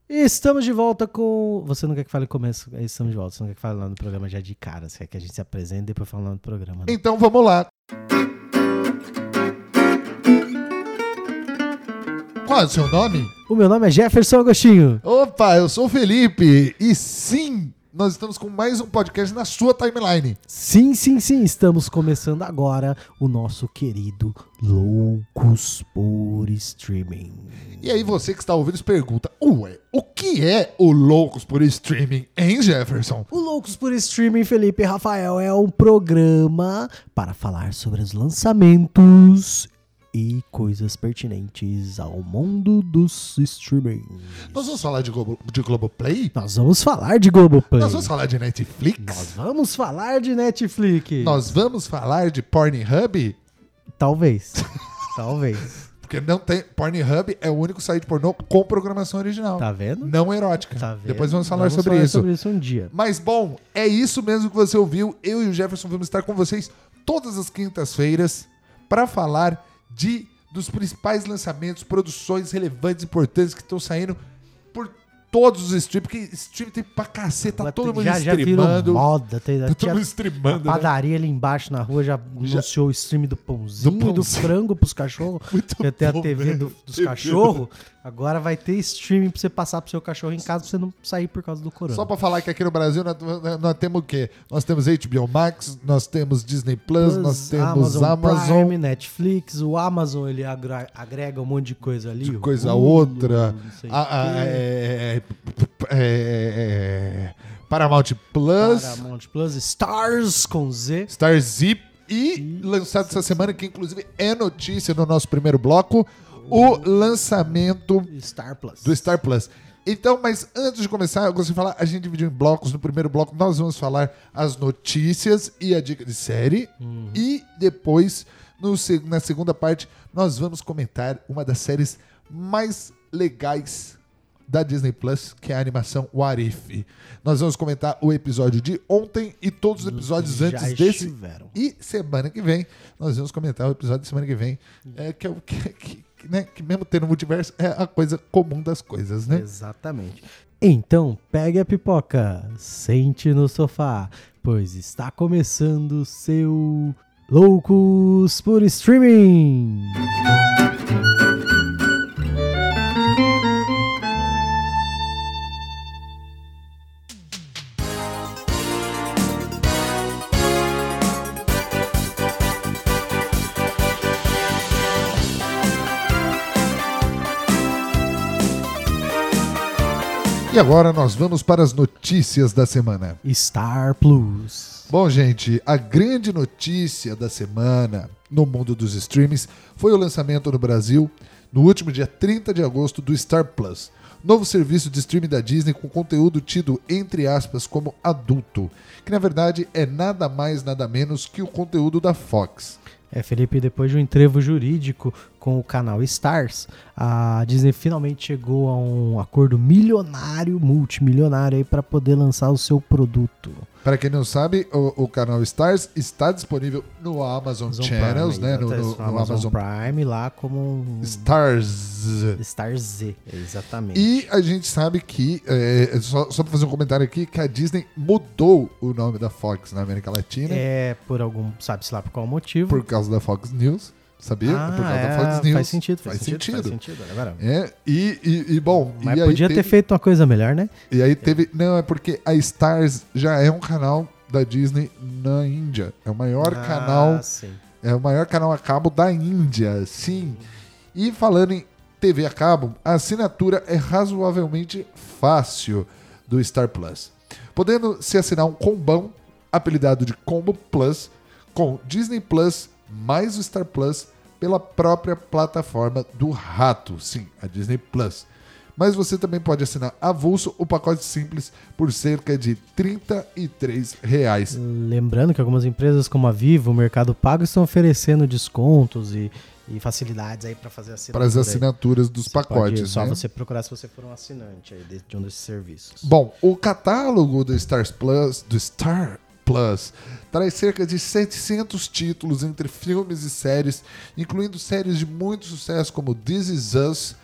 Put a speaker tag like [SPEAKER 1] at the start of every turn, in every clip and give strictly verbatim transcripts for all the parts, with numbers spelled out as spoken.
[SPEAKER 1] Estamos de volta com... Você não quer que fale começo? Estamos de volta. Você não quer que fale lá no programa já de cara. Você quer que a gente se apresente e depois fale lá no programa. Né?
[SPEAKER 2] Então vamos lá. Qual é o seu nome?
[SPEAKER 1] O meu nome é Jefferson Agostinho.
[SPEAKER 2] Opa, eu sou o Felipe. E sim, nós estamos com mais um podcast na sua timeline.
[SPEAKER 1] Sim, sim, sim. Estamos começando agora o nosso querido Loucos por Streaming.
[SPEAKER 2] E aí você que está ouvindo se pergunta, ué, o que é o Loucos por Streaming, hein, Jefferson?
[SPEAKER 1] O Loucos por Streaming, Felipe e Rafael, é um programa para falar sobre os lançamentos e coisas pertinentes ao mundo dos streaming.
[SPEAKER 2] Nós vamos falar de, Globo, de Globoplay?
[SPEAKER 1] Nós vamos falar de Globoplay.
[SPEAKER 2] Nós vamos falar de Netflix?
[SPEAKER 1] Nós vamos falar de Netflix.
[SPEAKER 2] Nós vamos falar de Pornhub?
[SPEAKER 1] Talvez. Talvez.
[SPEAKER 2] Porque não tem. Pornhub é o único site pornô com programação original.
[SPEAKER 1] Tá vendo?
[SPEAKER 2] Não erótica.
[SPEAKER 1] Tá vendo?
[SPEAKER 2] Depois vamos falar,
[SPEAKER 1] vamos
[SPEAKER 2] sobre,
[SPEAKER 1] falar
[SPEAKER 2] isso.
[SPEAKER 1] sobre isso um dia.
[SPEAKER 2] Mas, bom, é isso mesmo que você ouviu. Eu e o Jefferson vamos estar com vocês todas as quintas-feiras para falar de, dos principais lançamentos, produções relevantes, importantes que estão saindo por todos os streams. Porque stream tem pra cacete, tá todo mundo
[SPEAKER 1] já, já
[SPEAKER 2] streamando.
[SPEAKER 1] virou moda. Tem,
[SPEAKER 2] Tá todo mundo streamando.
[SPEAKER 1] A padaria ali embaixo na rua já anunciou o stream do pãozinho,
[SPEAKER 2] Do
[SPEAKER 1] do,
[SPEAKER 2] pãozinho.
[SPEAKER 1] frango pros cachorros.
[SPEAKER 2] Muito
[SPEAKER 1] Quer ter a
[SPEAKER 2] bom,
[SPEAKER 1] T V do-
[SPEAKER 2] velho.
[SPEAKER 1] dos
[SPEAKER 2] T V.
[SPEAKER 1] cachorros. Agora vai ter streaming pra você passar pro seu cachorro em casa pra você não sair por causa do corona.
[SPEAKER 2] Só pra falar que aqui no Brasil nós, nós temos o quê? Nós temos H B O Max, nós temos Disney Plus, nós temos
[SPEAKER 1] Amazon,
[SPEAKER 2] Amazon,
[SPEAKER 1] Prime, Netflix. O Amazon ele agra- agrega um monte de coisa ali.
[SPEAKER 2] de coisa
[SPEAKER 1] Hulu,
[SPEAKER 2] outra.
[SPEAKER 1] não sei
[SPEAKER 2] A-
[SPEAKER 1] o
[SPEAKER 2] a-
[SPEAKER 1] quê.
[SPEAKER 2] é, é, é, Paramount Plus,
[SPEAKER 1] Paramount Plus, Stars com Z.
[SPEAKER 2] Star Zip e lançado essa semana, que inclusive é notícia no nosso primeiro bloco, o lançamento
[SPEAKER 1] Star Plus.
[SPEAKER 2] do Star Plus. Então, mas antes de começar, eu gostaria de falar, a gente dividiu em blocos. No primeiro bloco, nós vamos falar as notícias e a dica de série. E depois, no, seg- na segunda parte, nós vamos comentar uma das séries mais legais da Disney Plus, que é a animação What If. Nós vamos comentar o episódio de ontem e todos os episódios
[SPEAKER 1] Já
[SPEAKER 2] antes desse.
[SPEAKER 1] estiveram.
[SPEAKER 2] E semana que vem, nós vamos comentar o episódio de semana que vem, é, que é o que, que, que, né, que mesmo tendo multiverso, é a coisa comum das coisas, né?
[SPEAKER 1] Exatamente. Então, pegue a pipoca, sente no sofá, pois está começando o seu Loucos por Streaming.
[SPEAKER 2] E agora nós vamos para as notícias da semana.
[SPEAKER 1] Star Plus.
[SPEAKER 2] Bom, gente, a grande notícia da semana no mundo dos streams foi o lançamento no Brasil, no último dia trinta de agosto, do Star Plus, novo serviço de streaming da Disney com conteúdo tido, entre aspas, como adulto, que na verdade é nada mais, nada menos que o conteúdo da Fox.
[SPEAKER 1] É, Felipe, depois de um entrevo jurídico com o canal Stars, a Disney finalmente chegou a um acordo milionário, multimilionário aí para poder lançar o seu produto.
[SPEAKER 2] Para quem não sabe, o, o canal Stars está disponível no Amazon,
[SPEAKER 1] Amazon
[SPEAKER 2] Channels,
[SPEAKER 1] Prime,
[SPEAKER 2] né? No,
[SPEAKER 1] exatamente,
[SPEAKER 2] no-
[SPEAKER 1] no
[SPEAKER 2] no
[SPEAKER 1] Amazon,
[SPEAKER 2] Amazon
[SPEAKER 1] Prime lá como um
[SPEAKER 2] Stars.
[SPEAKER 1] Star Z, exatamente.
[SPEAKER 2] E a gente sabe que, é, só, só para fazer um comentário aqui, que a Disney mudou o nome da Fox na América Latina
[SPEAKER 1] É por algum, sabe-se lá por qual motivo.
[SPEAKER 2] por causa da Fox News, sabia?
[SPEAKER 1] Ah,
[SPEAKER 2] por causa
[SPEAKER 1] é,
[SPEAKER 2] da Fox News.
[SPEAKER 1] Faz sentido, faz,
[SPEAKER 2] Faz
[SPEAKER 1] sentido,
[SPEAKER 2] sentido.
[SPEAKER 1] Faz sentido, agora.
[SPEAKER 2] É, e, e, e, bom,
[SPEAKER 1] Mas
[SPEAKER 2] e aí
[SPEAKER 1] podia
[SPEAKER 2] teve,
[SPEAKER 1] ter feito uma coisa melhor, né?
[SPEAKER 2] E aí teve, não, é porque a Stars já é um canal da Disney na Índia. É o maior
[SPEAKER 1] Ah,
[SPEAKER 2] canal,
[SPEAKER 1] sim.
[SPEAKER 2] é o maior canal a cabo da Índia, sim. E falando em T V a cabo, a assinatura é razoavelmente fácil do Star Plus, podendo se assinar um combão, apelidado de Combo Plus, com Disney Plus mais o Star Plus pela própria plataforma do rato, sim, a Disney Plus. Mas você também pode assinar avulso o pacote simples por cerca de trinta e três reais.
[SPEAKER 1] Lembrando que algumas empresas como a Vivo, o Mercado Pago, estão oferecendo descontos e, e facilidades aí para fazer assinatura.
[SPEAKER 2] Para as assinaturas dos
[SPEAKER 1] Você
[SPEAKER 2] pacotes.
[SPEAKER 1] pode, só
[SPEAKER 2] né?
[SPEAKER 1] você procurar se você for um assinante aí de, de um desses serviços.
[SPEAKER 2] Bom, o catálogo do Stars Plus, do Star Plus traz cerca de setecentos títulos entre filmes e séries, incluindo séries de muito sucesso como This Is Us,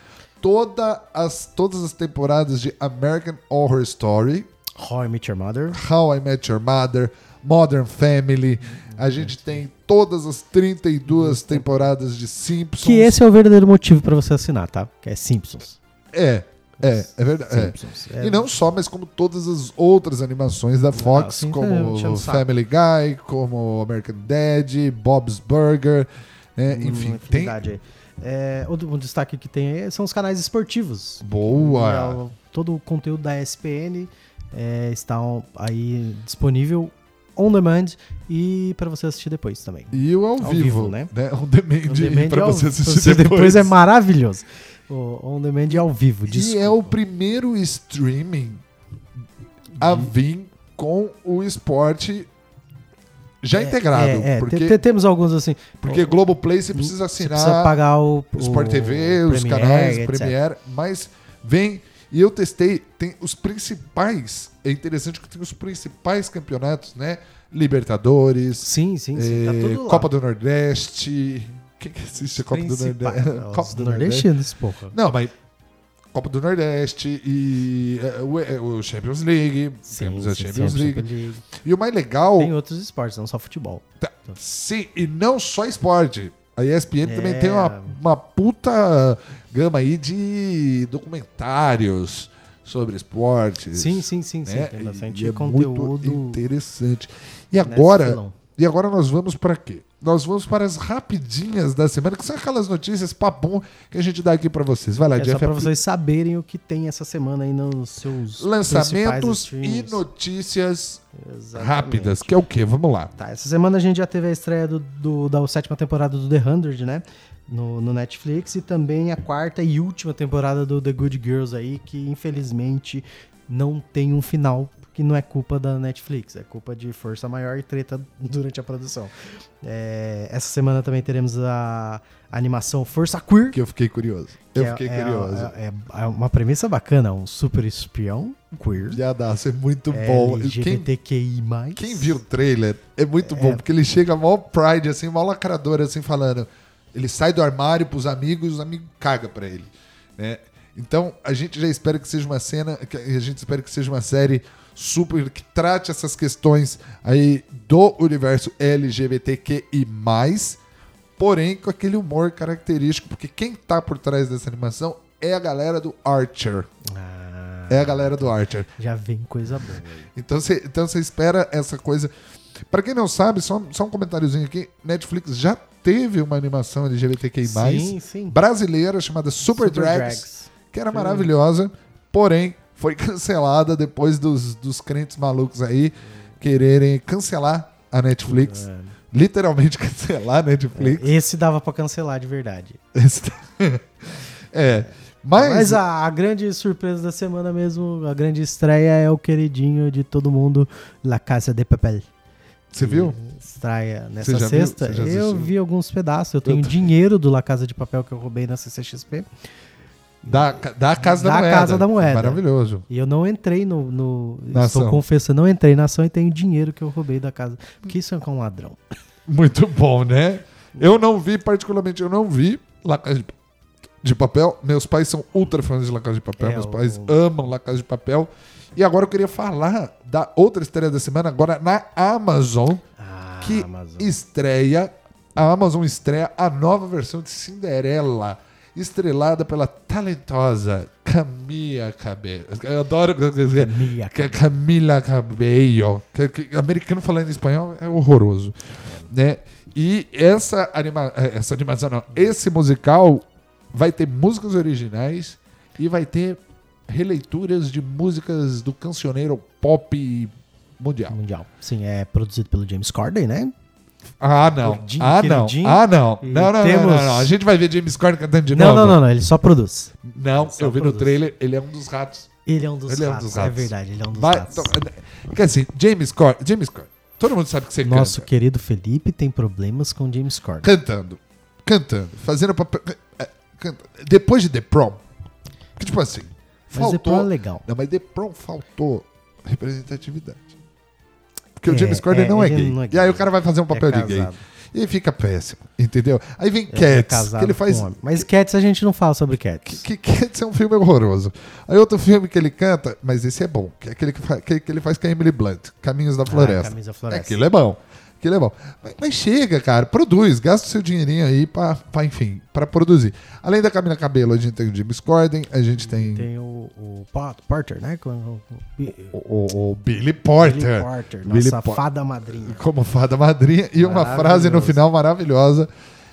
[SPEAKER 2] toda as, todas as temporadas de American Horror Story,
[SPEAKER 1] How I Met Your Mother.
[SPEAKER 2] How I Met Your Mother, Modern Family. A gente tem todas as trinta e duas temporadas de Simpsons.
[SPEAKER 1] Que esse é o verdadeiro motivo pra você assinar, tá? Que é Simpsons.
[SPEAKER 2] É, é, é verdade. É.
[SPEAKER 1] Simpsons. É.
[SPEAKER 2] E não só, mas como todas as outras animações da Fox,
[SPEAKER 1] assim,
[SPEAKER 2] como
[SPEAKER 1] enchendo o saco.
[SPEAKER 2] Family Guy, como American Dad, Bob's Burger, né? Enfim,
[SPEAKER 1] Hum,
[SPEAKER 2] tem...
[SPEAKER 1] infinidade aí. É, outro um destaque que tem aí são os canais esportivos.
[SPEAKER 2] Boa!
[SPEAKER 1] E, ó, todo o conteúdo da E S P N é, está aí disponível on demand e para você assistir depois também.
[SPEAKER 2] E o ao,
[SPEAKER 1] Ao
[SPEAKER 2] vivo,
[SPEAKER 1] vivo, né?
[SPEAKER 2] né? On demand,
[SPEAKER 1] On demand
[SPEAKER 2] pra
[SPEAKER 1] ao-
[SPEAKER 2] você assistir
[SPEAKER 1] pra você
[SPEAKER 2] depois.
[SPEAKER 1] depois é maravilhoso. O on demand é ao vivo.
[SPEAKER 2] E
[SPEAKER 1] Desculpa.
[SPEAKER 2] é o primeiro streaming a vir com o esporte já integrado.
[SPEAKER 1] É, é,
[SPEAKER 2] porque
[SPEAKER 1] te- te- temos alguns assim.
[SPEAKER 2] porque
[SPEAKER 1] o-
[SPEAKER 2] Globoplay você precisa
[SPEAKER 1] Você
[SPEAKER 2] assinar
[SPEAKER 1] precisa pagar o,
[SPEAKER 2] o Sport T V, os
[SPEAKER 1] Premiere,
[SPEAKER 2] canais
[SPEAKER 1] etcétera.
[SPEAKER 2] Premiere, mas vem. E eu testei, tem os principais. É interessante que tem os principais campeonatos, né? Libertadores,
[SPEAKER 1] Sim, sim, sim.
[SPEAKER 2] eh,
[SPEAKER 1] Tá tudo lá.
[SPEAKER 2] Copa do Nordeste. Quem que assiste a Copa do
[SPEAKER 1] Principais,
[SPEAKER 2] Nordeste?
[SPEAKER 1] os
[SPEAKER 2] Copa do Nordeste.
[SPEAKER 1] nordestinos, porra.
[SPEAKER 2] Não, mas Copa do Nordeste e eh, o, eh, o Champions League.
[SPEAKER 1] Sim,
[SPEAKER 2] temos a
[SPEAKER 1] sim,
[SPEAKER 2] Champions
[SPEAKER 1] sim,
[SPEAKER 2] League.
[SPEAKER 1] Champions League.
[SPEAKER 2] E o mais legal.
[SPEAKER 1] Tem outros esportes, não só futebol.
[SPEAKER 2] Tá, sim, e não só esporte. A E S P N
[SPEAKER 1] É.
[SPEAKER 2] também tem uma, uma puta gama aí de documentários sobre esportes.
[SPEAKER 1] Sim, sim, sim, sim.
[SPEAKER 2] né?
[SPEAKER 1] Tem
[SPEAKER 2] E-
[SPEAKER 1] bastante
[SPEAKER 2] e é
[SPEAKER 1] conteúdo.
[SPEAKER 2] muito interessante. E
[SPEAKER 1] nesse
[SPEAKER 2] agora,
[SPEAKER 1] filão.
[SPEAKER 2] e agora nós vamos para quê? Nós vamos para as rapidinhas da semana, que são aquelas notícias papum que a gente dá aqui para vocês. Vai lá,
[SPEAKER 1] É
[SPEAKER 2] Jeff.
[SPEAKER 1] só pra vocês saberem o que tem essa semana aí nos seus
[SPEAKER 2] Lançamentos
[SPEAKER 1] principais
[SPEAKER 2] e
[SPEAKER 1] streams.
[SPEAKER 2] notícias
[SPEAKER 1] Exatamente.
[SPEAKER 2] rápidas, que é o quê? Vamos lá.
[SPEAKER 1] Tá, essa semana a gente já teve a estreia do, do- da sétima temporada do The hundred, né? No, no Netflix, e também a quarta e última temporada do The Good Girls aí, que infelizmente não tem um final, que não é culpa da Netflix, é culpa de força maior e treta durante a produção. É, essa semana também teremos a, a animação Força Queer.
[SPEAKER 2] Que eu fiquei curioso.
[SPEAKER 1] que
[SPEAKER 2] Eu
[SPEAKER 1] é-
[SPEAKER 2] fiquei
[SPEAKER 1] é,
[SPEAKER 2] curioso.
[SPEAKER 1] É, é uma premissa bacana, um super espião queer.
[SPEAKER 2] Já dá, isso é muito bom. Quem,
[SPEAKER 1] LGBTQI+.
[SPEAKER 2] quem viu o trailer é muito bom, porque ele chega mó pride, assim, mó lacrador, assim, falando. Ele sai do armário pros amigos e os amigos cagam pra ele. Né? Então, a gente já espera que seja uma cena, que a gente espera que seja uma série super, que trate essas questões aí do universo LGBTQI+, porém com aquele humor característico, porque quem tá por trás dessa animação é a galera do Archer.
[SPEAKER 1] Ah,
[SPEAKER 2] É a galera do Archer.
[SPEAKER 1] já vem coisa boa aí.
[SPEAKER 2] Então você então você espera essa coisa. Pra quem não sabe, só, só um comentáriozinho aqui: Netflix já teve uma animação LGBTQI+,
[SPEAKER 1] Sim, sim.
[SPEAKER 2] brasileira chamada Super,
[SPEAKER 1] Super
[SPEAKER 2] Drags,
[SPEAKER 1] Drags.
[SPEAKER 2] que era
[SPEAKER 1] Sim.
[SPEAKER 2] maravilhosa, porém foi cancelada depois dos, dos crentes malucos aí quererem cancelar a Netflix.
[SPEAKER 1] É.
[SPEAKER 2] Literalmente cancelar a Netflix.
[SPEAKER 1] Esse dava pra cancelar de verdade.
[SPEAKER 2] É. Mas,
[SPEAKER 1] Mas a, a grande surpresa da semana mesmo, a grande estreia é o queridinho de todo mundo, La Casa de Papel.
[SPEAKER 2] você viu?
[SPEAKER 1] Estreia nessa
[SPEAKER 2] Você já viu?
[SPEAKER 1] sexta.
[SPEAKER 2] Você já
[SPEAKER 1] Eu
[SPEAKER 2] assistiu?
[SPEAKER 1] vi alguns pedaços. Eu tenho
[SPEAKER 2] Eu t-
[SPEAKER 1] dinheiro do La Casa de Papel que eu roubei na C C X P.
[SPEAKER 2] Da, da Casa da,
[SPEAKER 1] Da
[SPEAKER 2] Moeda.
[SPEAKER 1] Casa da Moeda.
[SPEAKER 2] Maravilhoso.
[SPEAKER 1] E eu não entrei no. no
[SPEAKER 2] Na
[SPEAKER 1] estou
[SPEAKER 2] ação.
[SPEAKER 1] confessando, não entrei na ação e tenho dinheiro que eu roubei da casa. Porque isso é com um ladrão.
[SPEAKER 2] Muito bom, né? Eu não vi, particularmente, eu não vi La Casa de, de Papel. Meus pais são ultra fãs de La Casa de Papel.
[SPEAKER 1] É,
[SPEAKER 2] Meus
[SPEAKER 1] o-
[SPEAKER 2] pais amam La Casa de Papel. E agora eu queria falar da outra estreia da semana, agora na Amazon,
[SPEAKER 1] Ah,
[SPEAKER 2] que
[SPEAKER 1] Amazon.
[SPEAKER 2] estreia, a Amazon estreia a nova versão de Cinderela, estrelada pela talentosa Camila Cabello. Eu adoro
[SPEAKER 1] Camila
[SPEAKER 2] que é Camila Cabello. Que, que, americano falando em espanhol é horroroso. Né? E essa, anima, essa animação, não, esse musical vai ter músicas originais e vai ter releituras de músicas do cancioneiro pop mundial.
[SPEAKER 1] Mundial. Sim, é produzido pelo James Corden, né?
[SPEAKER 2] Ah, não.
[SPEAKER 1] Queridinho,
[SPEAKER 2] Ah, não.
[SPEAKER 1] queridinho.
[SPEAKER 2] Ah, não.
[SPEAKER 1] E
[SPEAKER 2] Não, não,
[SPEAKER 1] temos-
[SPEAKER 2] não, não, não. A gente vai ver James Corden cantando de
[SPEAKER 1] Não,
[SPEAKER 2] novo.
[SPEAKER 1] não, não, não. Ele só produz.
[SPEAKER 2] Não,
[SPEAKER 1] Só
[SPEAKER 2] eu vi no
[SPEAKER 1] produz.
[SPEAKER 2] trailer, ele é um dos ratos.
[SPEAKER 1] Ele é um dos
[SPEAKER 2] Ele é um
[SPEAKER 1] ratos.
[SPEAKER 2] dos
[SPEAKER 1] É
[SPEAKER 2] ratos.
[SPEAKER 1] verdade, ele é um dos
[SPEAKER 2] Vai,
[SPEAKER 1] ratos.
[SPEAKER 2] então, quer assim, James Corden, James Corden, todo mundo sabe que você
[SPEAKER 1] Nosso
[SPEAKER 2] canta.
[SPEAKER 1] querido Felipe tem problemas com James Corden.
[SPEAKER 2] Cantando, cantando, fazendo papel... é, canta- Depois de The Prom, que tipo assim,
[SPEAKER 1] Mas depois é
[SPEAKER 2] faltou...
[SPEAKER 1] legal.
[SPEAKER 2] Não, mas The Prom faltou representatividade. Porque o
[SPEAKER 1] É,
[SPEAKER 2] James Corden
[SPEAKER 1] é,
[SPEAKER 2] não, é
[SPEAKER 1] ele
[SPEAKER 2] gay.
[SPEAKER 1] não é
[SPEAKER 2] E aí
[SPEAKER 1] gay.
[SPEAKER 2] o cara vai fazer um papel
[SPEAKER 1] É
[SPEAKER 2] de gay.
[SPEAKER 1] casado.
[SPEAKER 2] E aí fica péssimo, entendeu? Aí vem
[SPEAKER 1] Ele é
[SPEAKER 2] Cats,
[SPEAKER 1] casado
[SPEAKER 2] que ele faz...
[SPEAKER 1] com homem. Mas Cats a gente não fala sobre Cats.
[SPEAKER 2] Que, que Cats é um filme horroroso. Aí outro filme que ele canta, mas esse é bom, que é aquele que, fa- que, que ele faz com a Emily Blunt, Caminhos da Floresta.
[SPEAKER 1] Caminhos da Floresta.
[SPEAKER 2] Aquilo é bom. Aquilo é bom. Mas, mas chega, cara, produz, gasta o seu dinheirinho aí pra, pra enfim, pra produzir. Além da Camila Cabello, a gente tem o James Corden, a gente tem,
[SPEAKER 1] Tem o, o Pot- Porter, né? Com- o-
[SPEAKER 2] o, o- o Billy Porter.
[SPEAKER 1] Billy Porter,
[SPEAKER 2] Billy
[SPEAKER 1] nossa
[SPEAKER 2] Por-
[SPEAKER 1] fada madrinha.
[SPEAKER 2] Como fada madrinha. E uma frase no final maravilhosa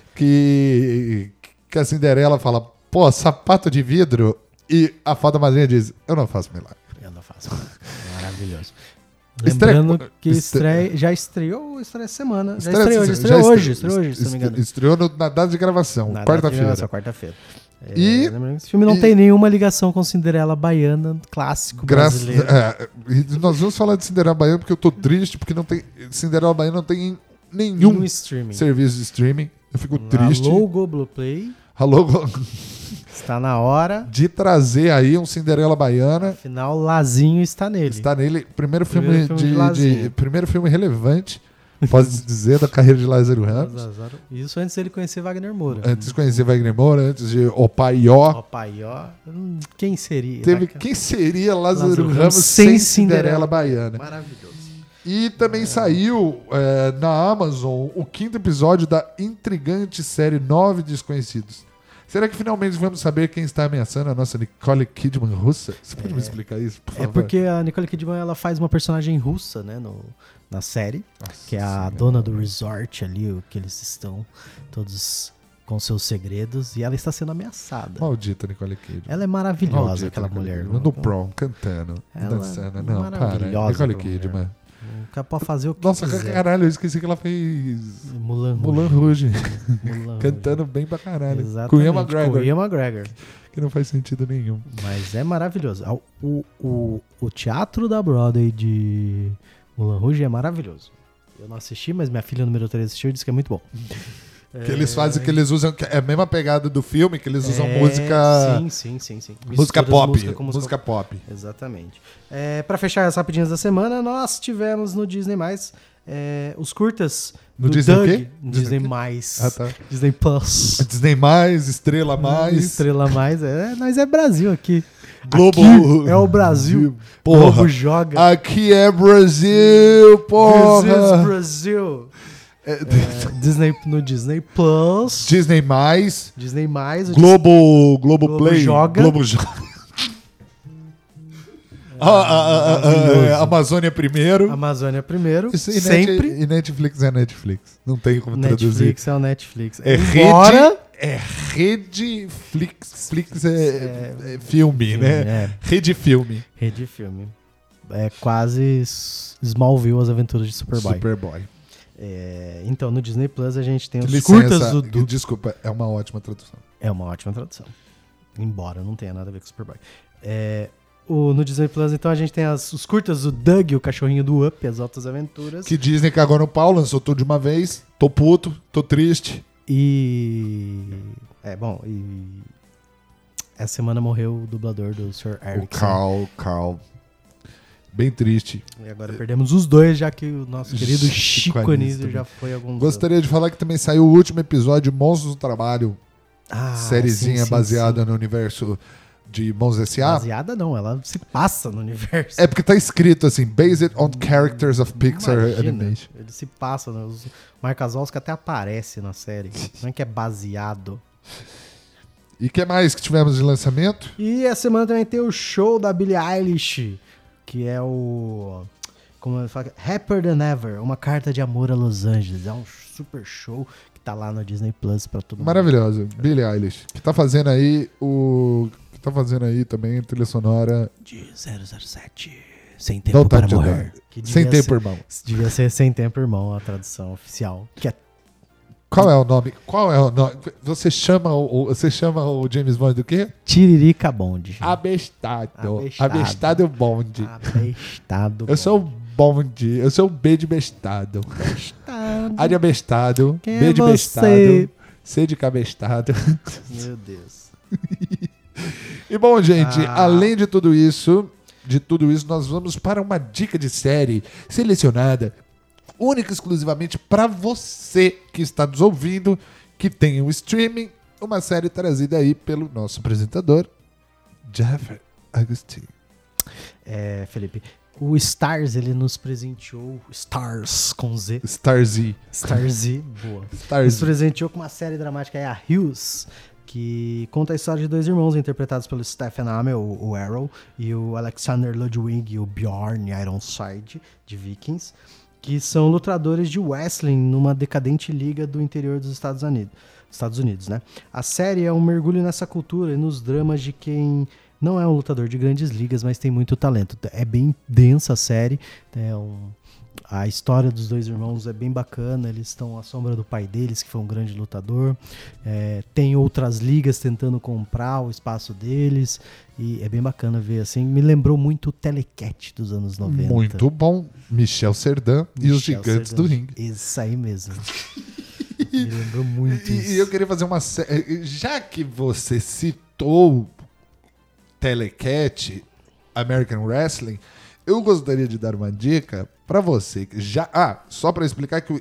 [SPEAKER 2] que, que a Cinderela fala, pô, sapato de vidro. E a fada madrinha diz, eu não faço milagre.
[SPEAKER 1] Eu não faço. Maravilhoso.
[SPEAKER 2] Estreia-
[SPEAKER 1] Lembrando que
[SPEAKER 2] estre-
[SPEAKER 1] estreia, já estreou, estreia essa semana. Já
[SPEAKER 2] Estreia-
[SPEAKER 1] estreou, já
[SPEAKER 2] já
[SPEAKER 1] estreou
[SPEAKER 2] estre-
[SPEAKER 1] hoje, estreou hoje, se não me engano.
[SPEAKER 2] Estreou no- na data de gravação,
[SPEAKER 1] Na data de
[SPEAKER 2] quarta-feira.
[SPEAKER 1] gravação, quarta-feira. É,
[SPEAKER 2] E-
[SPEAKER 1] lembrando que esse filme não
[SPEAKER 2] e-
[SPEAKER 1] tem nenhuma ligação com Cinderela Baiana, clássico
[SPEAKER 2] Graças,
[SPEAKER 1] brasileiro.
[SPEAKER 2] é, e nós vamos falar de Cinderela Baiana porque eu tô triste, porque não tem, Cinderela Baiana não tem nenhum
[SPEAKER 1] No streaming.
[SPEAKER 2] serviço de streaming. Eu fico triste.
[SPEAKER 1] Alô, Globoplay,
[SPEAKER 2] Alô,
[SPEAKER 1] está na hora.
[SPEAKER 2] de trazer aí um Cinderela Baiana.
[SPEAKER 1] Afinal, Lazinho está nele.
[SPEAKER 2] Está nele, primeiro filme,
[SPEAKER 1] Primeiro filme de
[SPEAKER 2] de,
[SPEAKER 1] Lazinho.
[SPEAKER 2] de- primeiro filme relevante, pode dizer, da carreira de Lázaro Ramos.
[SPEAKER 1] Isso antes dele conhecer Wagner Moura.
[SPEAKER 2] Antes de conhecer Wagner Moura, antes de Opaió.
[SPEAKER 1] Ó, pai, ó. hum, Quem seria?
[SPEAKER 2] Teve,
[SPEAKER 1] Vai-
[SPEAKER 2] quem seria Lázaro,
[SPEAKER 1] Lázaro
[SPEAKER 2] Ramos,
[SPEAKER 1] Ramos
[SPEAKER 2] sem
[SPEAKER 1] sem
[SPEAKER 2] Cinderela,
[SPEAKER 1] Cinderela.
[SPEAKER 2] Baiana?
[SPEAKER 1] Maravilhoso.
[SPEAKER 2] E também saiu é, na Amazon o quinto episódio da intrigante série Nove Desconhecidos. Será que finalmente vamos saber quem está ameaçando a nossa Nicole Kidman russa? Você pode me explicar isso, por
[SPEAKER 1] É
[SPEAKER 2] favor?
[SPEAKER 1] porque a Nicole Kidman ela faz uma personagem russa, né, no, na série,
[SPEAKER 2] Nossa
[SPEAKER 1] que é a
[SPEAKER 2] Senhora.
[SPEAKER 1] dona do resort ali, o que eles estão todos com seus segredos, e ela está sendo ameaçada.
[SPEAKER 2] Maldita Nicole Kidman.
[SPEAKER 1] Ela é maravilhosa,
[SPEAKER 2] Maldita
[SPEAKER 1] aquela
[SPEAKER 2] Nicole
[SPEAKER 1] mulher.
[SPEAKER 2] Kidman. No prom, cantando,
[SPEAKER 1] Ela
[SPEAKER 2] dançando.
[SPEAKER 1] é
[SPEAKER 2] Não, para.
[SPEAKER 1] maravilhosa,
[SPEAKER 2] Nicole
[SPEAKER 1] aquela mulher.
[SPEAKER 2] Kidman.
[SPEAKER 1] O cara pode fazer o que
[SPEAKER 2] Nossa,
[SPEAKER 1] quiser.
[SPEAKER 2] caralho, eu esqueci que ela fez
[SPEAKER 1] Mulan
[SPEAKER 2] Mulan
[SPEAKER 1] Rouge.
[SPEAKER 2] Rouge.
[SPEAKER 1] Mulan
[SPEAKER 2] Cantando bem pra caralho.
[SPEAKER 1] Rouge. Exatamente.
[SPEAKER 2] Com Ian McGregor.
[SPEAKER 1] Com Ian McGregor.
[SPEAKER 2] Que não faz sentido nenhum.
[SPEAKER 1] Mas é maravilhoso. O, o, o teatro da Broadway de Mulan Rouge é maravilhoso. Eu não assisti, mas minha filha número três assistiu e disse que é muito bom.
[SPEAKER 2] Que eles fazem, que eles usam, que é a mesma pegada do filme, que eles usam
[SPEAKER 1] É,
[SPEAKER 2] música...
[SPEAKER 1] Sim, sim, sim. sim.
[SPEAKER 2] Música
[SPEAKER 1] Misturas
[SPEAKER 2] pop.
[SPEAKER 1] música com música
[SPEAKER 2] Música pop.
[SPEAKER 1] Exatamente. É, para fechar as rapidinhas da semana, nós tivemos no Disney+, é, os curtas
[SPEAKER 2] No
[SPEAKER 1] do
[SPEAKER 2] Disney o
[SPEAKER 1] Doug.
[SPEAKER 2] quê?
[SPEAKER 1] No
[SPEAKER 2] Disney
[SPEAKER 1] Disney+.
[SPEAKER 2] Ah, tá.
[SPEAKER 1] Disney Plus.
[SPEAKER 2] Disney mais, Estrela mais,
[SPEAKER 1] Estrela Mais. É, nós é Brasil aqui.
[SPEAKER 2] Globo...
[SPEAKER 1] Aqui é o Brasil.
[SPEAKER 2] Porra.
[SPEAKER 1] Globo joga.
[SPEAKER 2] Aqui é Brasil, porra.
[SPEAKER 1] This is Brasil.
[SPEAKER 2] É,
[SPEAKER 1] É, Disney, no Disney Plus.
[SPEAKER 2] Disney mais,
[SPEAKER 1] Disney+. o
[SPEAKER 2] Globo, Globo,
[SPEAKER 1] Globo
[SPEAKER 2] Play,
[SPEAKER 1] joga.
[SPEAKER 2] Globo joga. Ah, ah, ah, ah,
[SPEAKER 1] maravilhoso.
[SPEAKER 2] ah, Amazônia primeiro.
[SPEAKER 1] Amazônia primeiro.
[SPEAKER 2] Isso, e,
[SPEAKER 1] sempre.
[SPEAKER 2] Net, e Netflix é Netflix. Não tem como traduzir.
[SPEAKER 1] Netflix é o Netflix.
[SPEAKER 2] É
[SPEAKER 1] Embora...
[SPEAKER 2] rede, é rede Flix, Flix é, é filme, né?
[SPEAKER 1] É,
[SPEAKER 2] Rede filme.
[SPEAKER 1] rede filme. É quase S- Smallville, as aventuras de Superboy.
[SPEAKER 2] Superboy.
[SPEAKER 1] É, então, no Disney Plus a gente tem os
[SPEAKER 2] Licença,
[SPEAKER 1] curtas do, do...
[SPEAKER 2] desculpa, é uma ótima tradução.
[SPEAKER 1] É uma ótima tradução. Embora não tenha nada a ver com Superboy. É, o, no Disney Plus, então, a gente tem as, os curtas do Doug, o cachorrinho do Up, as altas aventuras.
[SPEAKER 2] Que Disney cagou no pau, lançou tudo de uma vez. Tô puto, tô triste.
[SPEAKER 1] E... É, bom, e... Essa semana morreu o dublador do Sir
[SPEAKER 2] O
[SPEAKER 1] Eric.
[SPEAKER 2] Carl, Carl. Bem triste.
[SPEAKER 1] E agora perdemos os dois, já que o nosso querido
[SPEAKER 2] Chico
[SPEAKER 1] Chico
[SPEAKER 2] Anísio
[SPEAKER 1] Anísio
[SPEAKER 2] também.
[SPEAKER 1] já foi há alguns
[SPEAKER 2] Gostaria de falar que também saiu o último episódio de Monstros do Trabalho.
[SPEAKER 1] Ah,
[SPEAKER 2] sériezinha
[SPEAKER 1] sim, sim,
[SPEAKER 2] baseada
[SPEAKER 1] sim.
[SPEAKER 2] no universo de Monstros S A.
[SPEAKER 1] Baseada não, ela se passa no universo.
[SPEAKER 2] É porque tá escrito assim, based on characters of Pixar
[SPEAKER 1] Imagina,
[SPEAKER 2] Animation.
[SPEAKER 1] ele se passa, né? Os Mark Wazowski até aparece na série. Não é que é baseado.
[SPEAKER 2] E o que mais que tivemos de lançamento?
[SPEAKER 1] E essa semana também tem o show da Billie Eilish, que é o... Como eu falo? Happier Than Ever, uma carta de amor a Los Angeles. É um super show que tá lá no Disney Plus pra todo mundo.
[SPEAKER 2] Maravilhoso, Billie Eilish. Que tá fazendo aí o... Que tá fazendo aí também a trilha sonora...
[SPEAKER 1] De zero zero sete, Sem Tempo
[SPEAKER 2] Don't
[SPEAKER 1] para
[SPEAKER 2] Touch the
[SPEAKER 1] Morrer.
[SPEAKER 2] Dial.
[SPEAKER 1] Que
[SPEAKER 2] Sem
[SPEAKER 1] devia
[SPEAKER 2] tempo,
[SPEAKER 1] ser-
[SPEAKER 2] irmão.
[SPEAKER 1] Devia ser Sem Tempo, Irmão, a tradução oficial. Que é
[SPEAKER 2] Qual é o nome? Qual é o nome? Você chama o, você chama o James Bond do quê?
[SPEAKER 1] Tiririca Bond.
[SPEAKER 2] Abestado.
[SPEAKER 1] Abestado.
[SPEAKER 2] Abestado Bond.
[SPEAKER 1] Abestado.
[SPEAKER 2] Eu sou o Bond. Eu sou o B de bestado.
[SPEAKER 1] Abestado.
[SPEAKER 2] A de abestado.
[SPEAKER 1] Quem
[SPEAKER 2] B
[SPEAKER 1] é
[SPEAKER 2] de
[SPEAKER 1] você?
[SPEAKER 2] bestado. C de cabestado.
[SPEAKER 1] Meu Deus.
[SPEAKER 2] E bom, gente,
[SPEAKER 1] Ah.
[SPEAKER 2] além de tudo isso, de tudo isso, nós vamos para uma dica de série selecionada única e exclusivamente para você que está nos ouvindo, que tem o streaming, uma série trazida aí pelo nosso apresentador, Jeff Agostinho.
[SPEAKER 1] É, Felipe, o Stars, ele nos presenteou, Stars com Z.
[SPEAKER 2] Starzy.
[SPEAKER 1] Starzy, boa.
[SPEAKER 2] Starzy.
[SPEAKER 1] Nos presenteou com uma série dramática, é a Hughes, que conta a história de dois irmãos interpretados pelo Stephen Amell, o, o Arrow, e o Alexander Ludwig, o Bjorn Ironside, de Vikings, que são lutadores de wrestling numa decadente liga do interior dos Estados Unidos. Estados Unidos, né? A série é um mergulho nessa cultura e nos dramas de quem não é um lutador de grandes ligas, mas tem muito talento. É bem densa a série, é um... A história dos dois irmãos é bem bacana, eles estão à sombra do pai deles, que foi um grande lutador. É, tem outras ligas tentando comprar o espaço deles, e é bem bacana ver, assim. Me lembrou muito o Telecat dos anos noventa.
[SPEAKER 2] Muito bom. Michel Serdan e os Gigantes
[SPEAKER 1] Serdan.
[SPEAKER 2] do Ringue.
[SPEAKER 1] Isso aí mesmo. Me lembrou muito
[SPEAKER 2] E,
[SPEAKER 1] isso.
[SPEAKER 2] e eu queria fazer uma série. Já que você citou Telecat, American Wrestling, eu gostaria de dar uma dica pra você. Que já, ah, só pra explicar que o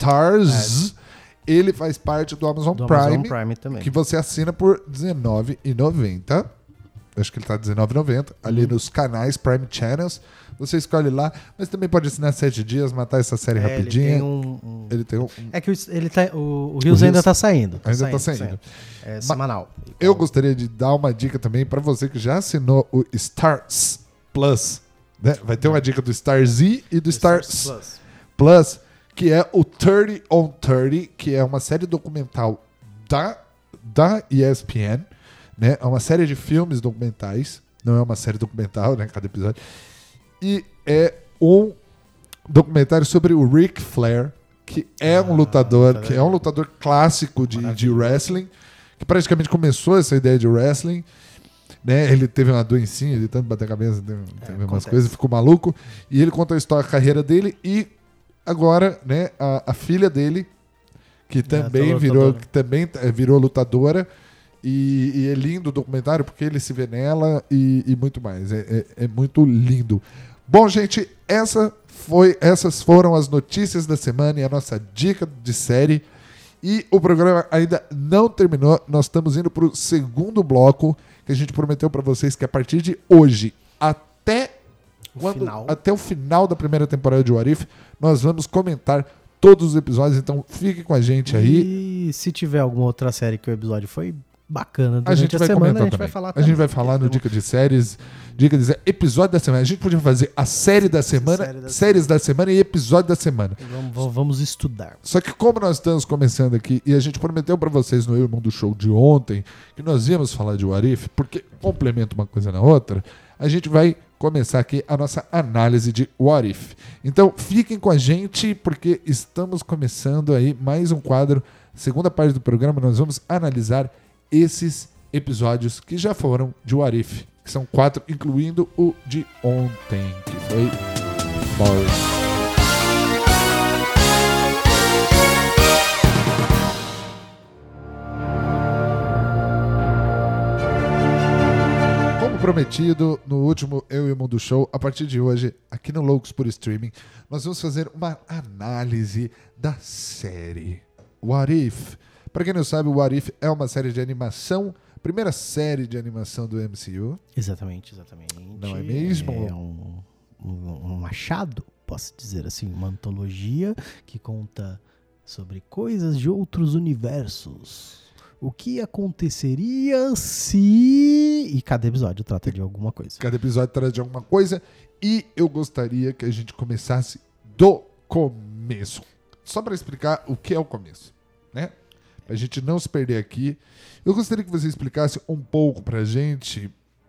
[SPEAKER 2] Stars, é. ele faz parte do Amazon,
[SPEAKER 1] do
[SPEAKER 2] Prime,
[SPEAKER 1] Amazon Prime também.
[SPEAKER 2] que você assina por dezenove reais e noventa centavos. Acho que ele tá dezenove reais e noventa centavos. Ali
[SPEAKER 1] Uhum.
[SPEAKER 2] nos canais Prime Channels. Você escolhe lá, mas também pode assinar sete dias, matar essa série
[SPEAKER 1] É,
[SPEAKER 2] rapidinho.
[SPEAKER 1] Ele tem um, um...
[SPEAKER 2] Ele tem um-
[SPEAKER 1] É que o, ele tá, o, o Rios
[SPEAKER 2] Rios
[SPEAKER 1] ainda tá saindo. Tá
[SPEAKER 2] ainda tá saindo.
[SPEAKER 1] É
[SPEAKER 2] Ma-
[SPEAKER 1] semanal.
[SPEAKER 2] Eu
[SPEAKER 1] Então,
[SPEAKER 2] gostaria de dar uma dica também pra você que já assinou o Stars Plus. Né? Vai ter uma dica do Starzy e do Stars
[SPEAKER 1] Plus.
[SPEAKER 2] Plus, que é o thirty on thirty, que é uma série documental da, da E S P N, né? É uma série de filmes documentais, não é uma série documental, né? Cada episódio. E é um documentário sobre o Ric Flair, que é um
[SPEAKER 1] Ah,
[SPEAKER 2] lutador,
[SPEAKER 1] tá
[SPEAKER 2] que é um
[SPEAKER 1] vendo?
[SPEAKER 2] lutador clássico de, de
[SPEAKER 1] Maravilhoso.
[SPEAKER 2] wrestling, que praticamente começou essa ideia de wrestling. Né? Ele teve uma doencinha de tanto bater a cabeça, teve, teve umas
[SPEAKER 1] acontece.
[SPEAKER 2] coisas, ficou maluco. E ele conta a história, a carreira dele. E agora, né, a, a filha dele, que também
[SPEAKER 1] tá
[SPEAKER 2] virou,
[SPEAKER 1] lutadora.
[SPEAKER 2] que também eh, virou lutadora. E, e é lindo o documentário porque ele se vê nela e, e muito mais. É, é- é muito lindo. Bom, gente, essa foi, essas foram as notícias da semana e a nossa dica de série. E o programa ainda não terminou. Nós estamos indo para o segundo bloco, que a gente prometeu para vocês que a partir de hoje até
[SPEAKER 1] O
[SPEAKER 2] quando-
[SPEAKER 1] final.
[SPEAKER 2] até o final da primeira temporada de What If, nós vamos comentar todos os episódios. Então fique com a gente aí.
[SPEAKER 1] E se tiver alguma outra série que o episódio foi bacana durante
[SPEAKER 2] A gente vai
[SPEAKER 1] semana,
[SPEAKER 2] comentar
[SPEAKER 1] a gente
[SPEAKER 2] também.
[SPEAKER 1] vai falar
[SPEAKER 2] a gente vai falar no Dica de Séries, Dica de Sé- Episódio da Semana. A gente podia fazer a série da semana,
[SPEAKER 1] Série da
[SPEAKER 2] séries da semana e episódio da semana.
[SPEAKER 1] Vamos, vamos- vamos estudar.
[SPEAKER 2] Só que como nós estamos começando aqui e a gente prometeu pra vocês no Eu Mundo Show de ontem que nós íamos falar de What If, porque complementa uma coisa na outra, a gente vai começar aqui a nossa análise de What If. Então fiquem com a gente porque estamos começando aí mais um quadro, segunda parte do programa, nós vamos analisar esses episódios que já foram de What If, que são quatro, incluindo o de ontem, que foi Boring. Como prometido no último Eu e o Mundo Show, a partir de hoje, aqui no Loucos por Streaming, nós vamos fazer uma análise da série What If. Para quem não sabe, o What If é uma série de animação, primeira série de animação do M C U.
[SPEAKER 1] Exatamente, exatamente.
[SPEAKER 2] Não é mesmo?
[SPEAKER 1] É um, um, um machado, posso dizer assim, uma antologia que conta sobre coisas de outros universos. O que aconteceria se... E cada episódio trata de alguma coisa.
[SPEAKER 2] Cada episódio traz de alguma coisa e eu gostaria que a gente começasse do começo. Só para explicar o que é o começo, né? Pra gente não se perder aqui. Eu gostaria que você explicasse um pouco pra gente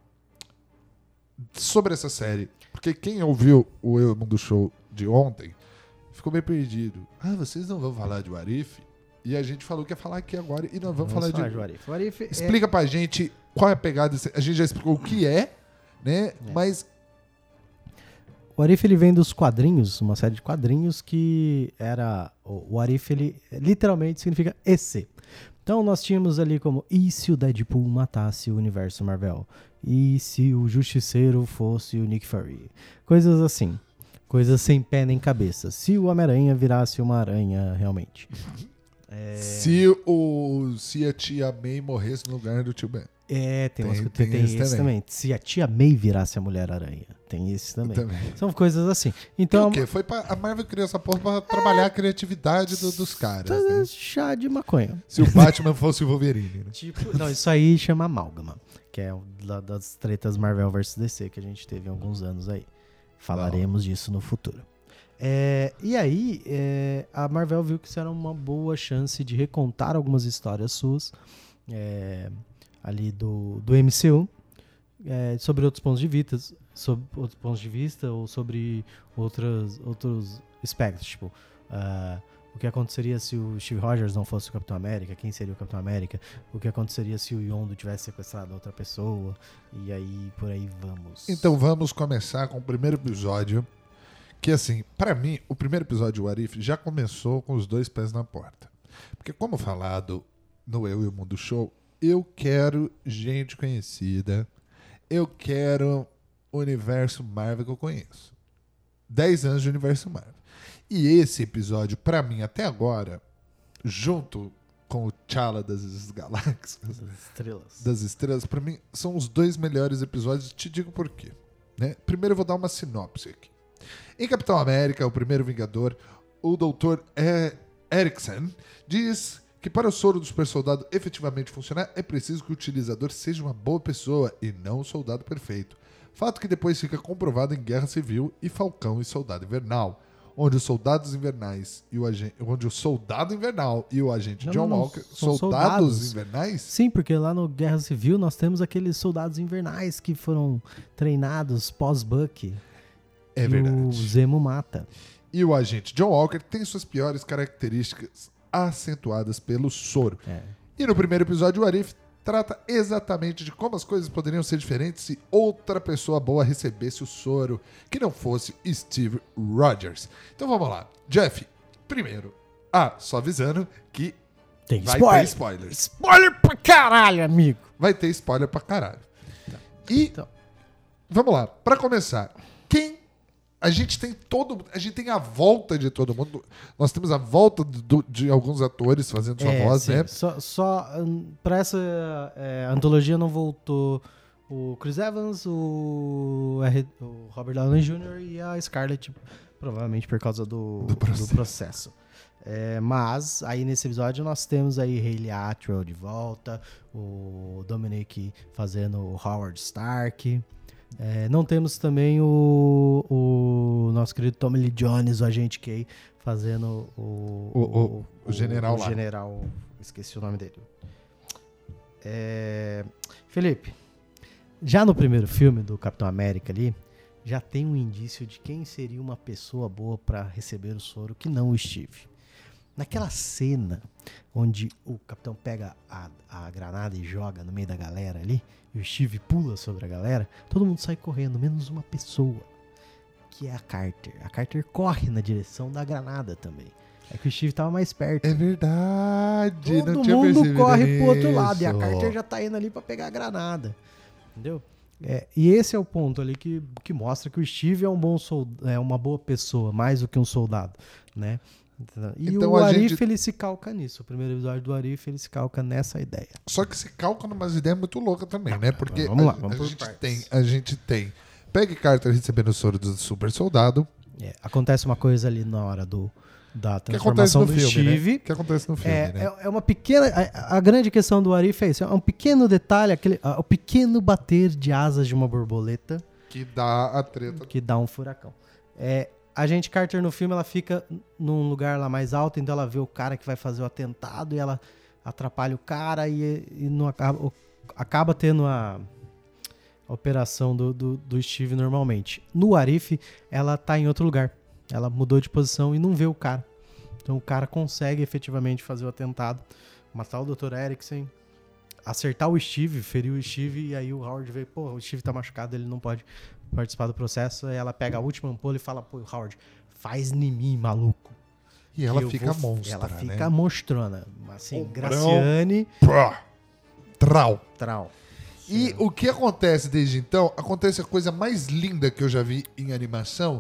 [SPEAKER 2] sobre essa série. Porque quem ouviu o Eu Mundo Show de ontem ficou meio perdido. Ah, vocês não vão falar de What If? E a gente falou que ia falar aqui agora e nós vamos, falar de...
[SPEAKER 1] What If. What If é-
[SPEAKER 2] Explica pra gente qual é a pegada. desse- A gente já explicou o que é, né? Mas
[SPEAKER 1] O What If, ele vem dos quadrinhos, uma série de quadrinhos que era... O What If, ele literalmente significa e se. Então nós tínhamos ali como, e se o Deadpool matasse o universo Marvel? E se o Justiceiro fosse o Nick Fury? Coisas assim. Coisas sem pé nem cabeça. Se o Homem-Aranha virasse uma aranha, realmente.
[SPEAKER 2] É... Se, o, se a tia May morresse no lugar do tio Ben.
[SPEAKER 1] É, tem,
[SPEAKER 2] tem,
[SPEAKER 1] umas,
[SPEAKER 2] tem,
[SPEAKER 1] tem,
[SPEAKER 2] esse,
[SPEAKER 1] tem esse também. também. Se a tia May virasse a Mulher-Aranha. Tem esse também. também. São coisas assim. Então,
[SPEAKER 2] o quê? Foi pra, a Marvel criou essa porra pra é... trabalhar a criatividade do, dos caras. Né?
[SPEAKER 1] Chá de maconha.
[SPEAKER 2] Se o Batman fosse o Wolverine. Né?
[SPEAKER 1] Tipo, não, isso aí chama amálgama. Que é das tretas Marvel versus D C que a gente teve há alguns anos aí. Falaremos não. disso no futuro. É, e aí, é, a Marvel viu que isso era uma boa chance de recontar algumas histórias suas é, ali do, do M C U é, sobre outros pontos de vista, sobre outros pontos de vista ou sobre outras, outros aspectos, tipo uh, o que aconteceria se o Steve Rogers não fosse o Capitão América, quem seria o Capitão América, o que aconteceria se o Yondo tivesse sequestrado outra pessoa, e aí por aí vamos.
[SPEAKER 2] Então vamos começar com o primeiro episódio. Que assim, pra mim, o primeiro episódio de What If já começou com os dois pés na porta. Porque como falado no Eu e o Mundo Show, eu quero gente conhecida, eu quero o universo Marvel que eu conheço. Dez anos de universo Marvel. E esse episódio, pra mim, até agora, junto com o T'Challa das Galáxias,
[SPEAKER 1] das estrelas,
[SPEAKER 2] das estrelas, pra mim, são os dois melhores episódios. Te digo por quê. Né? Primeiro eu vou dar uma sinopse aqui. Em Capitão América, o primeiro Vingador, o doutor Erickson diz que para o soro do super soldado efetivamente funcionar, é preciso que o utilizador seja uma boa pessoa e não um soldado perfeito. Fato que depois fica comprovado em Guerra Civil e Falcão e Soldado Invernal, onde os soldados invernais e o agente, onde o soldado invernal e o agente
[SPEAKER 1] não,
[SPEAKER 2] John
[SPEAKER 1] não,
[SPEAKER 2] Walker,
[SPEAKER 1] soldados,
[SPEAKER 2] soldados invernais?
[SPEAKER 1] Sim, porque lá no Guerra Civil nós temos aqueles soldados invernais que foram treinados pós-Bucky.
[SPEAKER 2] É verdade.
[SPEAKER 1] O Zemo mata.
[SPEAKER 2] E o agente John Walker tem suas piores características acentuadas pelo soro.
[SPEAKER 1] É.
[SPEAKER 2] E no primeiro episódio, o Arif trata exatamente de como as coisas poderiam ser diferentes se outra pessoa boa recebesse o soro, que não fosse Steve Rogers. Então vamos lá. Jeff, primeiro, ah, só avisando que
[SPEAKER 1] tem
[SPEAKER 2] vai
[SPEAKER 1] spoiler.
[SPEAKER 2] ter spoilers.
[SPEAKER 1] Spoiler pra caralho, amigo.
[SPEAKER 2] Vai ter spoiler pra caralho.
[SPEAKER 1] Tá.
[SPEAKER 2] E,
[SPEAKER 1] então.
[SPEAKER 2] vamos lá, pra começar, quem... A gente tem todo, a gente tem a volta de todo mundo. Nós temos a volta do, de alguns atores fazendo sua
[SPEAKER 1] é,
[SPEAKER 2] voz,
[SPEAKER 1] sim.
[SPEAKER 2] né?
[SPEAKER 1] Só, só pra essa é, antologia não voltou o Chris Evans, o, o Robert Downey Júnior e a Scarlett, provavelmente por causa do,
[SPEAKER 2] do processo.
[SPEAKER 1] Do processo. É, mas aí nesse episódio nós temos aí Hayley Atwell de volta, o Dominic fazendo o Howard Stark. É, não temos também o, o nosso querido Tommy Lee Jones, o agente K, fazendo o,
[SPEAKER 2] o, o, o, o general
[SPEAKER 1] o
[SPEAKER 2] lá.
[SPEAKER 1] general, esqueci o nome dele. É, Felipe, já no primeiro filme do Capitão América ali, já tem um indício de quem seria uma pessoa boa para receber o soro que não o Steve. Naquela cena onde o capitão pega a, a granada e joga no meio da galera ali, e o Steve pula sobre a galera, todo mundo sai correndo, menos uma pessoa, que é a Carter. A Carter corre na direção da granada também. É que o Steve tava mais perto.
[SPEAKER 2] É verdade,
[SPEAKER 1] todo
[SPEAKER 2] não tinha
[SPEAKER 1] mundo
[SPEAKER 2] percebido
[SPEAKER 1] corre
[SPEAKER 2] isso.
[SPEAKER 1] pro outro lado, e a Carter já tá indo ali pra pegar a granada. Entendeu? É, e esse é o ponto ali que, que mostra que o Steve é, um bom sold- é uma boa pessoa, mais do que um soldado, né? E
[SPEAKER 2] então,
[SPEAKER 1] o Arif,
[SPEAKER 2] gente...
[SPEAKER 1] ele se calca nisso. O primeiro episódio do Arif, ele se calca nessa ideia.
[SPEAKER 2] Só que se calca numas ideias muito loucas também, não, né? Porque
[SPEAKER 1] vamos lá,
[SPEAKER 2] a,
[SPEAKER 1] vamos
[SPEAKER 2] a,
[SPEAKER 1] por
[SPEAKER 2] gente
[SPEAKER 1] partes.
[SPEAKER 2] tem, a gente tem Peggy Carter recebendo o soro do super soldado.
[SPEAKER 1] É, acontece uma coisa ali na hora do, da
[SPEAKER 2] que acontece
[SPEAKER 1] transformação
[SPEAKER 2] no
[SPEAKER 1] do
[SPEAKER 2] filme,
[SPEAKER 1] Steve.
[SPEAKER 2] né? Que acontece no filme,
[SPEAKER 1] é,
[SPEAKER 2] né?
[SPEAKER 1] é, é uma pequena... A, a grande questão do Arif é isso. É um pequeno detalhe, aquele, a, o pequeno bater de asas de uma borboleta.
[SPEAKER 2] Que dá a treta.
[SPEAKER 1] Que dá um furacão. É... A gente Carter no filme, ela fica num lugar lá mais alto, então ela vê o cara que vai fazer o atentado e ela atrapalha o cara e, e não acaba, acaba tendo a, a operação do, do, do Steve normalmente. No Arif, ela tá em outro lugar. Ela mudou de posição e não vê o cara. Então o cara consegue efetivamente fazer o atentado, matar o doutor Erickson, acertar o Steve, ferir o Steve, e aí o Howard vê, pô, o Steve tá machucado, ele não pode participar do processo. Aí ela pega a última ampola e fala, pô, Howard, faz em mim, maluco.
[SPEAKER 2] E ela
[SPEAKER 1] eu
[SPEAKER 2] fica
[SPEAKER 1] vou...
[SPEAKER 2] monstra,
[SPEAKER 1] Ela fica
[SPEAKER 2] né?
[SPEAKER 1] monstrona. Assim,
[SPEAKER 2] Ombrão.
[SPEAKER 1] Graciane...
[SPEAKER 2] Pá. Trau.
[SPEAKER 1] Trau.
[SPEAKER 2] E o que acontece desde então, acontece a coisa mais linda que eu já vi em animação,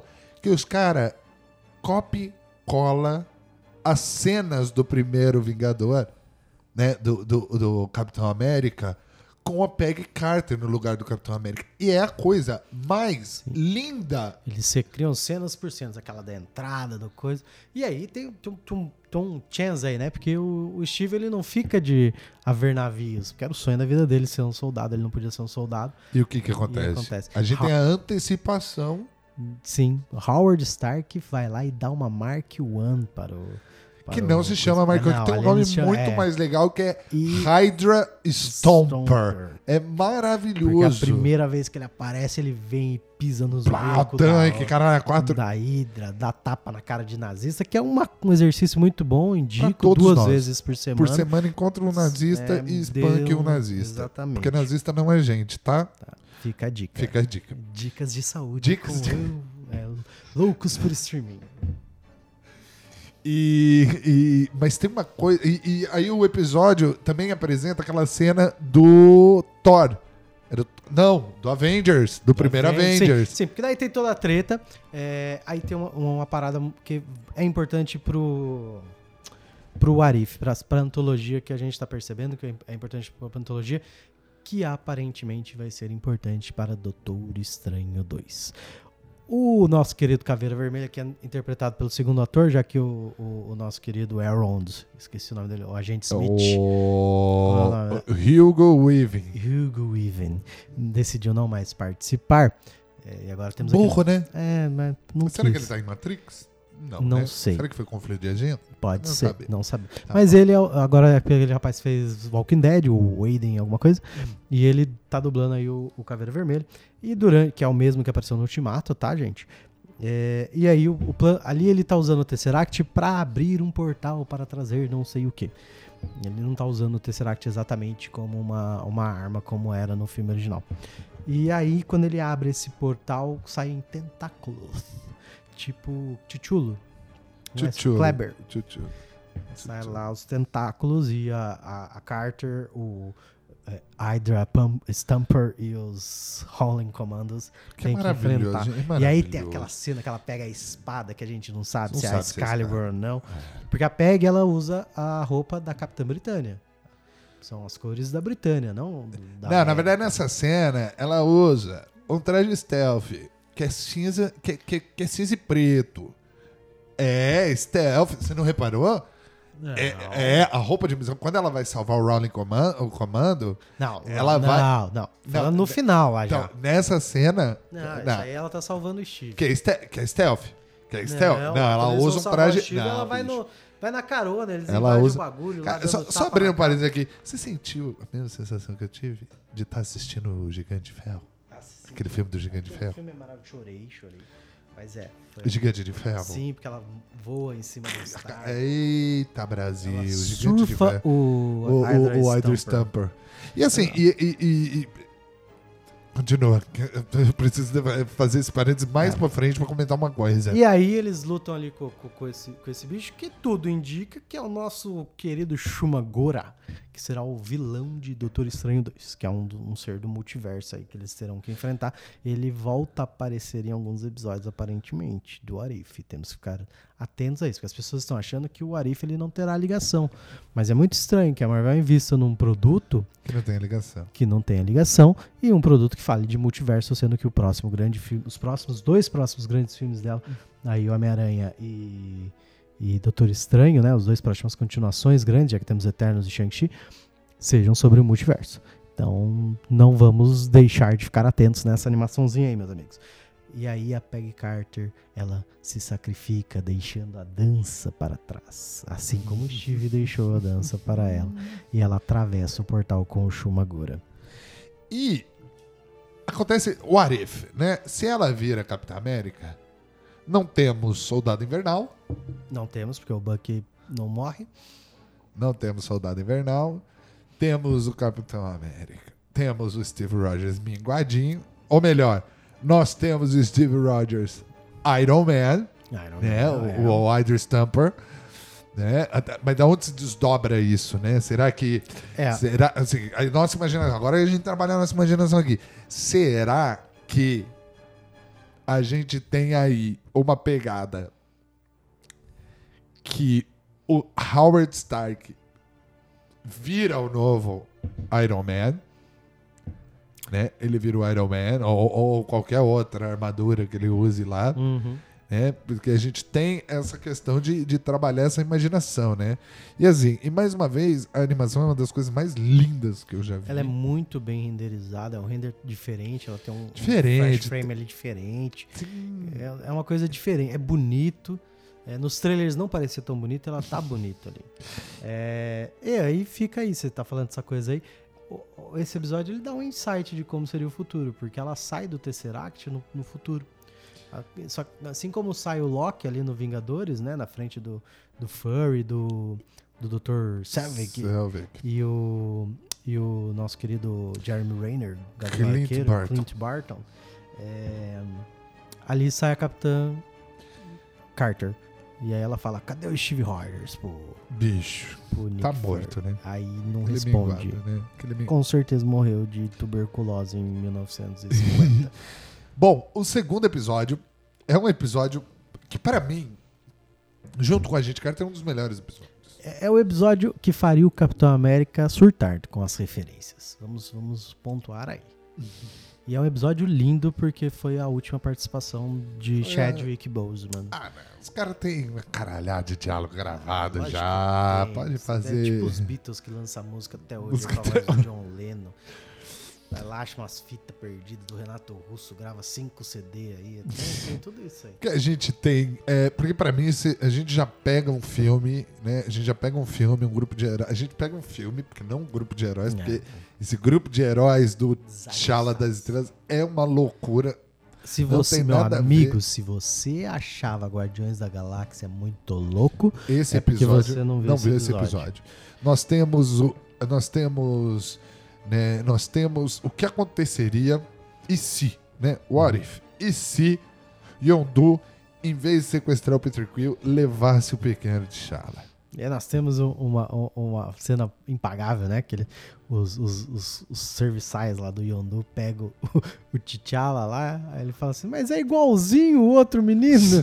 [SPEAKER 2] que os caras copy cola as cenas do primeiro Vingador, né, do, do, do Capitão América, com a Peggy Carter no lugar do Capitão América. E é a coisa mais Sim. linda.
[SPEAKER 1] Eles se criam cenas por cenas, aquela da entrada, do coisa. E aí tem, tem, tem, tem um chance aí, né? Porque o, o Steve, ele não fica de haver navios, porque era o sonho da vida dele ser um soldado, ele não podia ser um soldado.
[SPEAKER 2] E o que que acontece?
[SPEAKER 1] acontece?
[SPEAKER 2] A gente ha- tem a antecipação.
[SPEAKER 1] Sim, Howard Stark vai lá e dá uma Mark one para o...
[SPEAKER 2] Que não se chama Mark one, que tem um nome
[SPEAKER 1] chama,
[SPEAKER 2] muito
[SPEAKER 1] é,
[SPEAKER 2] mais legal, que é
[SPEAKER 1] e
[SPEAKER 2] Hydra Stomper.
[SPEAKER 1] Stomper.
[SPEAKER 2] É maravilhoso.
[SPEAKER 1] Porque a primeira vez que ele aparece, ele vem e pisa nos
[SPEAKER 2] Plá, tanque,
[SPEAKER 1] da,
[SPEAKER 2] caralho, quatro...
[SPEAKER 1] da Hydra, dá tapa na cara de nazista, que é uma, um exercício muito bom, indico
[SPEAKER 2] todos
[SPEAKER 1] duas
[SPEAKER 2] nós.
[SPEAKER 1] vezes por semana.
[SPEAKER 2] Por semana encontra um nazista
[SPEAKER 1] É,
[SPEAKER 2] e espanque
[SPEAKER 1] deu-
[SPEAKER 2] um nazista.
[SPEAKER 1] exatamente.
[SPEAKER 2] Porque nazista não é gente, tá?
[SPEAKER 1] Tá, fica a dica.
[SPEAKER 2] Fica a dica.
[SPEAKER 1] Dicas de saúde.
[SPEAKER 2] Dicas
[SPEAKER 1] com
[SPEAKER 2] de-
[SPEAKER 1] eu, é, loucos por streaming.
[SPEAKER 2] E, e- mas tem uma coisa. E, e aí o episódio também apresenta aquela cena do Thor. É do- não, do Avengers, do primeiro
[SPEAKER 1] Aven-
[SPEAKER 2] Avengers.
[SPEAKER 1] Sim, sim, porque daí tem toda a treta. é, aí tem uma, uma parada que é importante pro, pro Arif, pra, pra antologia que a gente tá percebendo, que é importante pra antologia, que aparentemente vai ser importante para Doutor Estranho dois. O nosso querido Caveira Vermelha, que é interpretado pelo segundo ator, já que o, o, o nosso querido Elrond, esqueci o nome dele, o Agente Smith,
[SPEAKER 2] O
[SPEAKER 1] Ah,
[SPEAKER 2] Hugo Weaving.
[SPEAKER 1] Hugo Weaving, decidiu não mais participar. É, e agora temos
[SPEAKER 2] Burro, né?
[SPEAKER 1] aqui... É, mas não
[SPEAKER 2] Será que
[SPEAKER 1] quis.
[SPEAKER 2] ele tá em Matrix? Não,
[SPEAKER 1] Não
[SPEAKER 2] né?
[SPEAKER 1] sei.
[SPEAKER 2] Será que foi conflito de agenda?
[SPEAKER 1] Pode
[SPEAKER 2] Não
[SPEAKER 1] ser,
[SPEAKER 2] sabe.
[SPEAKER 1] não sabe.
[SPEAKER 2] Tá
[SPEAKER 1] Mas
[SPEAKER 2] bom.
[SPEAKER 1] ele é, o- agora é aquele rapaz que fez Walking Dead, o Aiden, alguma coisa, e ele tá dublando aí o, o Caveira Vermelho, e durante, que é o mesmo que apareceu no Ultimato, tá, gente? É, e aí o, o plan, ali ele tá usando o Tesseract pra abrir um portal para trazer não sei o que. Ele não tá usando o Tesseract exatamente como uma, uma arma, como era no filme original. E aí, quando ele abre esse portal, saem tentáculos, tipo Chuchulo. Não é?
[SPEAKER 2] Chuchu.
[SPEAKER 1] Kleber.
[SPEAKER 2] Chuchu.
[SPEAKER 1] Sai lá os tentáculos e a, a, a Carter, o é, Hydra Pum- Stumper e os Howling Commandos
[SPEAKER 2] Que
[SPEAKER 1] tem que
[SPEAKER 2] maravilhoso,
[SPEAKER 1] enfrentar.
[SPEAKER 2] gente, é
[SPEAKER 1] E aí tem
[SPEAKER 2] maravilhoso.
[SPEAKER 1] aquela cena que ela pega a espada, que a gente não sabe
[SPEAKER 2] Não
[SPEAKER 1] se é
[SPEAKER 2] sabe
[SPEAKER 1] a
[SPEAKER 2] se é
[SPEAKER 1] Excalibur
[SPEAKER 2] Excalibur.
[SPEAKER 1] ou não. Porque a Peg, ela usa a roupa da Capitã Britânia. São as cores da Britânia, não da
[SPEAKER 2] Não, na
[SPEAKER 1] América.
[SPEAKER 2] verdade, nessa cena, ela usa um traje stealth, que é cinza, que, que, que é cinza e preto. É, stealth, você não reparou?
[SPEAKER 1] Não.
[SPEAKER 2] É, é a roupa de missão. Quando ela vai salvar o Rowling Comando, o comando
[SPEAKER 1] Não,
[SPEAKER 2] ela
[SPEAKER 1] não,
[SPEAKER 2] vai-
[SPEAKER 1] não, não. Falando
[SPEAKER 2] Não,
[SPEAKER 1] no final lá
[SPEAKER 2] então,
[SPEAKER 1] já.
[SPEAKER 2] nessa cena.
[SPEAKER 1] Não,
[SPEAKER 2] não,
[SPEAKER 1] isso aí ela tá salvando o Steve.
[SPEAKER 2] que, é ste- que é stealth. Que é stealth. Não, ela
[SPEAKER 1] quando eles
[SPEAKER 2] usa
[SPEAKER 1] vão
[SPEAKER 2] um
[SPEAKER 1] salvar
[SPEAKER 2] traje.
[SPEAKER 1] o Steve,
[SPEAKER 2] não,
[SPEAKER 1] ela vai,
[SPEAKER 2] bicho.
[SPEAKER 1] no, vai na carona, eles
[SPEAKER 2] Ela
[SPEAKER 1] invadem
[SPEAKER 2] usa-
[SPEAKER 1] o bagulho.
[SPEAKER 2] Cara,
[SPEAKER 1] lá,
[SPEAKER 2] só,
[SPEAKER 1] dando
[SPEAKER 2] só
[SPEAKER 1] tapa
[SPEAKER 2] abrindo
[SPEAKER 1] na
[SPEAKER 2] um parênteses aqui. Você sentiu a mesma sensação que eu tive de estar assistindo o Gigante de Ferro?
[SPEAKER 1] cara. Sim,
[SPEAKER 2] Aquele filme do Gigante de
[SPEAKER 1] aquele
[SPEAKER 2] Ferro?
[SPEAKER 1] filme é maravilhoso. Chorei, chorei. Mas é. Foi...
[SPEAKER 2] O Gigante de Ferro?
[SPEAKER 1] Sim, porque ela voa em cima do Star.
[SPEAKER 2] Eita, Brasil.
[SPEAKER 1] Ela
[SPEAKER 2] O Gigante de
[SPEAKER 1] surfa
[SPEAKER 2] Ferro.
[SPEAKER 1] o,
[SPEAKER 2] O, o,
[SPEAKER 1] Hydra
[SPEAKER 2] o Hydra
[SPEAKER 1] Stomper.
[SPEAKER 2] Stumper. E assim, e, e, e, e- continua. Eu preciso de- fazer esse parênteses mais
[SPEAKER 1] É.
[SPEAKER 2] pra frente pra comentar uma coisa.
[SPEAKER 1] E aí eles lutam ali com, com, com esse, com esse bicho, que tudo indica que é o nosso querido Shumagora, que será o vilão de Doutor Estranho dois, que é um, do- um ser do multiverso aí que eles terão que enfrentar. Ele volta a aparecer em alguns episódios, aparentemente, do Arif. Temos que ficar atentos a isso, porque as pessoas estão achando que o Arif ele não terá ligação. Mas é muito estranho que a Marvel invista num produto
[SPEAKER 2] Que não tem ligação.
[SPEAKER 1] que não tenha ligação e um produto que fale de multiverso, sendo que o próximo grande filme, os próximos dois próximos grandes filmes dela, aí o Homem-Aranha e, e Doutor Estranho, né, os dois próximas continuações grandes, já que temos Eternos e Shang-Chi, sejam sobre o multiverso. Então não vamos deixar de ficar atentos nessa animaçãozinha aí, meus amigos. E aí a Peggy Carter, ela se sacrifica deixando a dança para trás, assim como o Steve deixou a dança para ela. E ela atravessa o portal com o Shumagora.
[SPEAKER 2] E acontece o Arif, né? Se ela vira Capitã América, não temos Soldado Invernal,
[SPEAKER 1] Não temos, porque o Bucky não morre.
[SPEAKER 2] não temos Soldado Invernal, temos o Capitão América, temos o Steve Rogers minguadinho, ou melhor, nós temos o Steve Rogers Iron Man,
[SPEAKER 1] Iron
[SPEAKER 2] né?
[SPEAKER 1] Man, é.
[SPEAKER 2] O, o Hydra Stumper, né? Até- Mas da onde se desdobra isso, né? Será que
[SPEAKER 1] É.
[SPEAKER 2] será assim, a nossa imaginação, agora a gente trabalha a nossa imaginação aqui. Será que a gente tem aí uma pegada que o Howard Stark vira o novo Iron Man, né? Ele vira o Iron Man ou, ou qualquer outra armadura que ele use lá,
[SPEAKER 1] Uhum.
[SPEAKER 2] né? Porque a gente tem essa questão de, de trabalhar essa imaginação, né? E assim, e mais uma vez, a animação é uma das coisas mais lindas que eu já vi.
[SPEAKER 1] Ela é muito bem renderizada, é um render diferente, ela tem um,
[SPEAKER 2] Diferente.
[SPEAKER 1] um flash frame ali diferente.
[SPEAKER 2] Sim.
[SPEAKER 1] É, é uma coisa diferente, é bonito. É, nos trailers não parecia tão bonito, ela tá bonita ali. É, e aí fica aí, você tá falando dessa coisa aí. O- o- Esse episódio ele dá um insight de como seria o futuro, porque ela sai do Tesseract no, no futuro. A- Só, que, assim como sai o Loki ali no Vingadores, né, na frente do, do Fury, do, do doutor Savik
[SPEAKER 2] Selvig.
[SPEAKER 1] e o, e o nosso querido Jeremy Renner, Gavião
[SPEAKER 2] Clint
[SPEAKER 1] Arqueiro,
[SPEAKER 2] Barton.
[SPEAKER 1] Clint Barton. É, ali sai a Capitã Carter. E aí ela fala, cadê o Steve Rogers pro,
[SPEAKER 2] Bicho,
[SPEAKER 1] pro Nick
[SPEAKER 2] tá
[SPEAKER 1] Fury?
[SPEAKER 2] morto, né?
[SPEAKER 1] Aí não
[SPEAKER 2] Aquele
[SPEAKER 1] responde.
[SPEAKER 2] minguado, né? Aquele minguado.
[SPEAKER 1] Com certeza morreu de tuberculose em mil novecentos e cinquenta.
[SPEAKER 2] Bom, o segundo episódio é um episódio que, pra mim, junto com a gente, cara, é um dos melhores episódios.
[SPEAKER 1] é, é o episódio que faria o Capitão América surtar com as referências. Vamos, vamos pontuar aí. E é um episódio lindo porque foi a última participação de
[SPEAKER 2] Foi a-
[SPEAKER 1] Chadwick Boseman.
[SPEAKER 2] Ah, não. Os caras têm uma caralhada de diálogo gravado
[SPEAKER 1] Lógico
[SPEAKER 2] já.
[SPEAKER 1] que tem.
[SPEAKER 2] Pode
[SPEAKER 1] É
[SPEAKER 2] fazer.
[SPEAKER 1] tipo os Beatles que lançam música até hoje,
[SPEAKER 2] Música
[SPEAKER 1] com a voz do John Lennon. Vai lá, acha umas fitas perdidas do Renato Russo, grava cinco C D aí. Tem, tem tudo isso aí.
[SPEAKER 2] que a gente tem. É, porque pra mim, esse- a gente já pega um filme, né? A gente já pega um filme, um grupo de heróis. A gente pega um filme, porque não um grupo de heróis,
[SPEAKER 1] É.
[SPEAKER 2] porque esse grupo de heróis do T'Challa das Estrelas é uma loucura.
[SPEAKER 1] Se
[SPEAKER 2] Não
[SPEAKER 1] você,
[SPEAKER 2] tem
[SPEAKER 1] meu
[SPEAKER 2] nada a
[SPEAKER 1] amigo,
[SPEAKER 2] ver.
[SPEAKER 1] se você achava Guardiões da Galáxia muito louco,
[SPEAKER 2] Esse
[SPEAKER 1] É porque
[SPEAKER 2] episódio.
[SPEAKER 1] você não viu esse
[SPEAKER 2] esse
[SPEAKER 1] episódio.
[SPEAKER 2] episódio. Nós temos o. Nós temos. Né, nós temos o que aconteceria e se, né? What if? E se Yondu, em vez de sequestrar o Peter Quill, levasse o pequeno T'Challa?
[SPEAKER 1] e nós temos um- uma, um- uma cena impagável, né? Que ele, os, os, os, os serviçais lá do Yondu pegam o, o T'Challa lá, aí ele fala assim, mas é igualzinho o outro menino.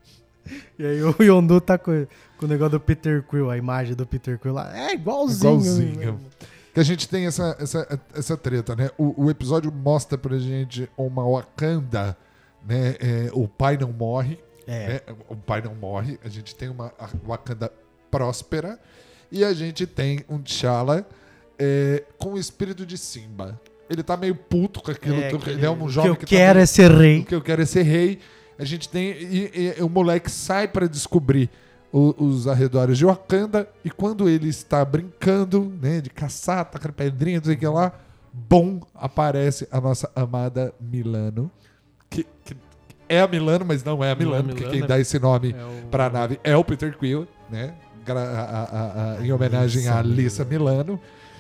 [SPEAKER 1] E aí o Yondu tá com, com o negócio do Peter Quill, a imagem do Peter Quill lá, é igualzinho.
[SPEAKER 2] Igualzinho. Que a gente tem essa, essa, essa treta, né? O, o episódio mostra pra gente uma Wakanda, né? É, o pai não morre,
[SPEAKER 1] É,
[SPEAKER 2] né? O pai não morre. A gente tem uma Wakanda próspera e a gente tem um T'Challa é, com o espírito de Simba. Ele tá meio puto com aquilo.
[SPEAKER 1] é,
[SPEAKER 2] que
[SPEAKER 1] que
[SPEAKER 2] ele é um
[SPEAKER 1] o
[SPEAKER 2] jovem
[SPEAKER 1] que eu
[SPEAKER 2] que
[SPEAKER 1] quero
[SPEAKER 2] tá
[SPEAKER 1] é ser
[SPEAKER 2] meio-
[SPEAKER 1] rei.
[SPEAKER 2] O que eu quero é ser rei. A gente tem e, e o moleque sai pra descobrir o- os arredores de Wakanda e quando ele está brincando, né, de caçar, tacando pedrinha, não sei o que lá, bom, aparece a nossa amada Milano, que, que é a Milano, mas não é a
[SPEAKER 1] Não é a
[SPEAKER 2] Milano, porque
[SPEAKER 1] Milano,
[SPEAKER 2] quem
[SPEAKER 1] é-
[SPEAKER 2] dá esse nome
[SPEAKER 1] É o-
[SPEAKER 2] pra nave é o Peter Quill, né, gra- a- a- a- em homenagem a
[SPEAKER 1] Alissa
[SPEAKER 2] Alissa Milano.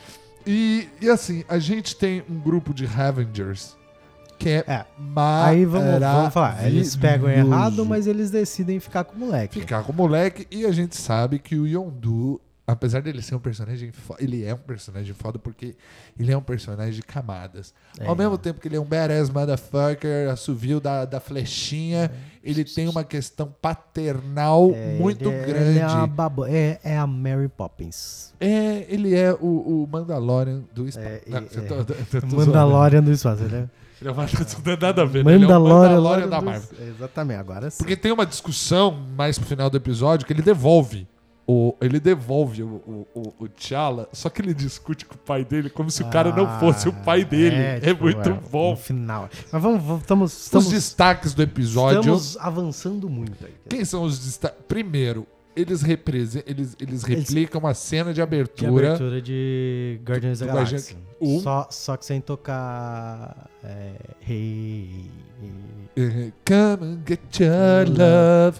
[SPEAKER 2] E, e assim, a gente tem um grupo de Avengers que é,
[SPEAKER 1] É, aí vamos, vamos falar, eles pegam errado,
[SPEAKER 2] maravilhoso.
[SPEAKER 1] mas eles decidem ficar com o moleque.
[SPEAKER 2] Ficar com o moleque. E a gente sabe que o Yondu, apesar dele ser um personagem foda, ele é um personagem foda porque ele é um personagem de camadas.
[SPEAKER 1] É.
[SPEAKER 2] Ao mesmo tempo que ele é um badass motherfucker, assovio da, da flechinha, ele tem uma questão paternal
[SPEAKER 1] É,
[SPEAKER 2] muito
[SPEAKER 1] ele é-
[SPEAKER 2] grande.
[SPEAKER 1] Ele é, uma babo- é, é a Mary Poppins.
[SPEAKER 2] É, ele é o, o Mandalorian do espaço.
[SPEAKER 1] É,
[SPEAKER 2] Não,
[SPEAKER 1] e-
[SPEAKER 2] eu
[SPEAKER 1] é.
[SPEAKER 2] tô- eu tô zoando.
[SPEAKER 1] Mandalorian do espaço, ele é
[SPEAKER 2] Ele é uma- Não tem nada a ver, né? Ele é o
[SPEAKER 1] Mandalorian,
[SPEAKER 2] Mandalorian da
[SPEAKER 1] do-
[SPEAKER 2] Marvel.
[SPEAKER 1] Exatamente, agora sim.
[SPEAKER 2] Porque tem uma discussão mais pro final do episódio que ele devolve. O, ele devolve o, o, o, o T'Challa, só que ele discute com o pai dele como se o cara não
[SPEAKER 1] Ah,
[SPEAKER 2] fosse o pai dele. É,
[SPEAKER 1] tipo,
[SPEAKER 2] muito
[SPEAKER 1] é,
[SPEAKER 2] bom.
[SPEAKER 1] No final. Mas vamos, vamos estamos,
[SPEAKER 2] Os
[SPEAKER 1] estamos,
[SPEAKER 2] destaques do episódio.
[SPEAKER 1] estamos avançando muito aí.
[SPEAKER 2] Quem são os destaques? Primeiro, eles, represe- eles, eles replicam a cena de
[SPEAKER 1] De
[SPEAKER 2] abertura.
[SPEAKER 1] abertura de Guardiões da
[SPEAKER 2] do
[SPEAKER 1] Galáxia.
[SPEAKER 2] Guardiões- um.
[SPEAKER 1] Só, só que sem tocar. É, hey,
[SPEAKER 2] Eh, Come and get your love.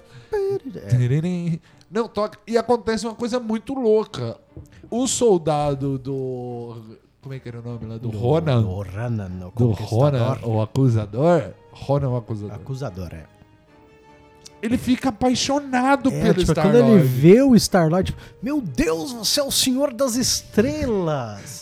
[SPEAKER 1] é,
[SPEAKER 2] Não toca. E acontece uma coisa muito louca. O soldado do. Como é que era o nome lá? Do, Ronan.
[SPEAKER 1] Do Ronan, o
[SPEAKER 2] Do Ronan,
[SPEAKER 1] conquistador.
[SPEAKER 2] o acusador. Ronan, o acusador.
[SPEAKER 1] Acusador, é.
[SPEAKER 2] Ele fica apaixonado
[SPEAKER 1] É,
[SPEAKER 2] pelo
[SPEAKER 1] tipo, quando ele
[SPEAKER 2] Star-Lord.
[SPEAKER 1] vê o Star-Lord, tipo, meu Deus, você é o Senhor das Estrelas!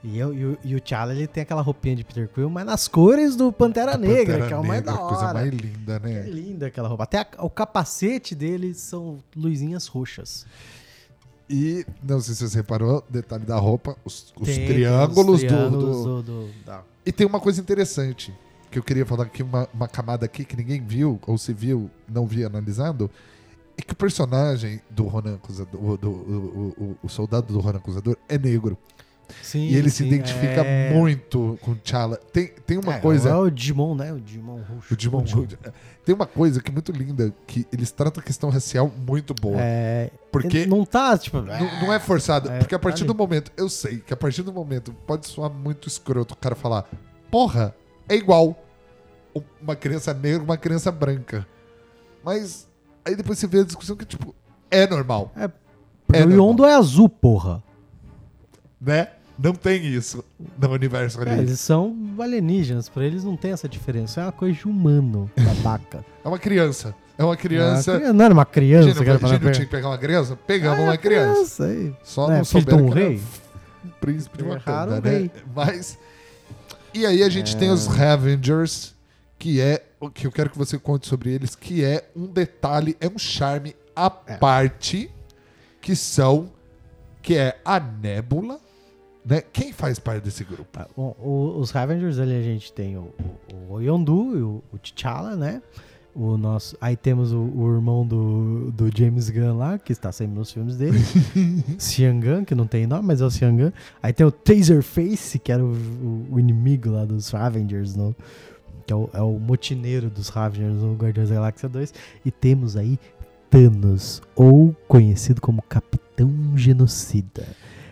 [SPEAKER 1] E, eu, e, o, e o T'Challa, ele tem aquela roupinha de Peter Quill, mas nas cores do Pantera Negra,
[SPEAKER 2] Pantera
[SPEAKER 1] que é o mais
[SPEAKER 2] Negra,
[SPEAKER 1] da hora.
[SPEAKER 2] coisa mais linda, né?
[SPEAKER 1] É linda aquela roupa. Até a, o capacete dele são luzinhas roxas.
[SPEAKER 2] E, não sei se você reparou, detalhe da roupa, os, os
[SPEAKER 1] Tem,
[SPEAKER 2] triângulos,
[SPEAKER 1] tem os triângulos
[SPEAKER 2] do... do...
[SPEAKER 1] do, do da...
[SPEAKER 2] E tem uma coisa interessante, que eu queria falar aqui, uma, uma camada aqui que ninguém viu, ou se viu, não vi analisando, é que o personagem do Ronan Acusador, o, do, o, o, o soldado do Ronan Acusador é negro.
[SPEAKER 1] Sim,
[SPEAKER 2] E ele
[SPEAKER 1] sim,
[SPEAKER 2] se identifica
[SPEAKER 1] é...
[SPEAKER 2] muito com o T'Challa. Tem, tem uma
[SPEAKER 1] é,
[SPEAKER 2] coisa...
[SPEAKER 1] É o Digimon, né? O Digimon roxo.
[SPEAKER 2] O Digimon roxo. Tem uma coisa que é muito linda, que eles tratam a questão racial muito boa.
[SPEAKER 1] É...
[SPEAKER 2] Porque
[SPEAKER 1] não tá, tipo...
[SPEAKER 2] não, não é forçado.
[SPEAKER 1] É,
[SPEAKER 2] porque a partir
[SPEAKER 1] tá
[SPEAKER 2] do momento... Eu sei que a partir do momento pode soar muito escroto o cara falar, porra, é igual uma criança negra e uma criança branca. Mas aí depois você vê a discussão que, tipo, é normal.
[SPEAKER 1] É, porque
[SPEAKER 2] É
[SPEAKER 1] o
[SPEAKER 2] normal.
[SPEAKER 1] Yondo é azul, porra.
[SPEAKER 2] Né? Não tem isso no universo ali.
[SPEAKER 1] É, eles são alienígenas, pra eles não tem essa diferença. É uma coisa de humano, babaca.
[SPEAKER 2] É uma criança. É uma criança...
[SPEAKER 1] É uma criança- não era uma criança,
[SPEAKER 2] Gênio,
[SPEAKER 1] cara.
[SPEAKER 2] Gênio
[SPEAKER 1] pra-
[SPEAKER 2] tinha que pegar uma criança? Pegamos
[SPEAKER 1] Ah,
[SPEAKER 2] uma
[SPEAKER 1] é
[SPEAKER 2] criança.
[SPEAKER 1] aí.
[SPEAKER 2] Só
[SPEAKER 1] Né,
[SPEAKER 2] não
[SPEAKER 1] filho de
[SPEAKER 2] souberam
[SPEAKER 1] um
[SPEAKER 2] que era
[SPEAKER 1] rei?
[SPEAKER 2] um príncipe de
[SPEAKER 1] Erraram
[SPEAKER 2] Wakanda,
[SPEAKER 1] o
[SPEAKER 2] né?
[SPEAKER 1] rei.
[SPEAKER 2] Mas... E aí a gente tem os Ravengers, que é o que eu quero que você conte sobre eles, que é um detalhe, é um charme à
[SPEAKER 1] É.
[SPEAKER 2] parte, que são... Que é a Nébula, né? Quem faz parte desse grupo?
[SPEAKER 1] Ah, o- o- os Ravengers, ali a gente tem o, o, o Yondu e o, o T'Challa, né? O nosso, aí temos o, o irmão do, do James Gunn lá, que está sempre nos filmes dele. Xian Gunn, que não tem nome, mas é o Xian Gunn. Aí tem o Taserface, que era o, o, o inimigo lá dos Ravengers, no, que é o, é o motineiro dos Ravengers no Guardiões da Galáxia dois. E temos aí Thanos, ou conhecido como Capitão Genocida.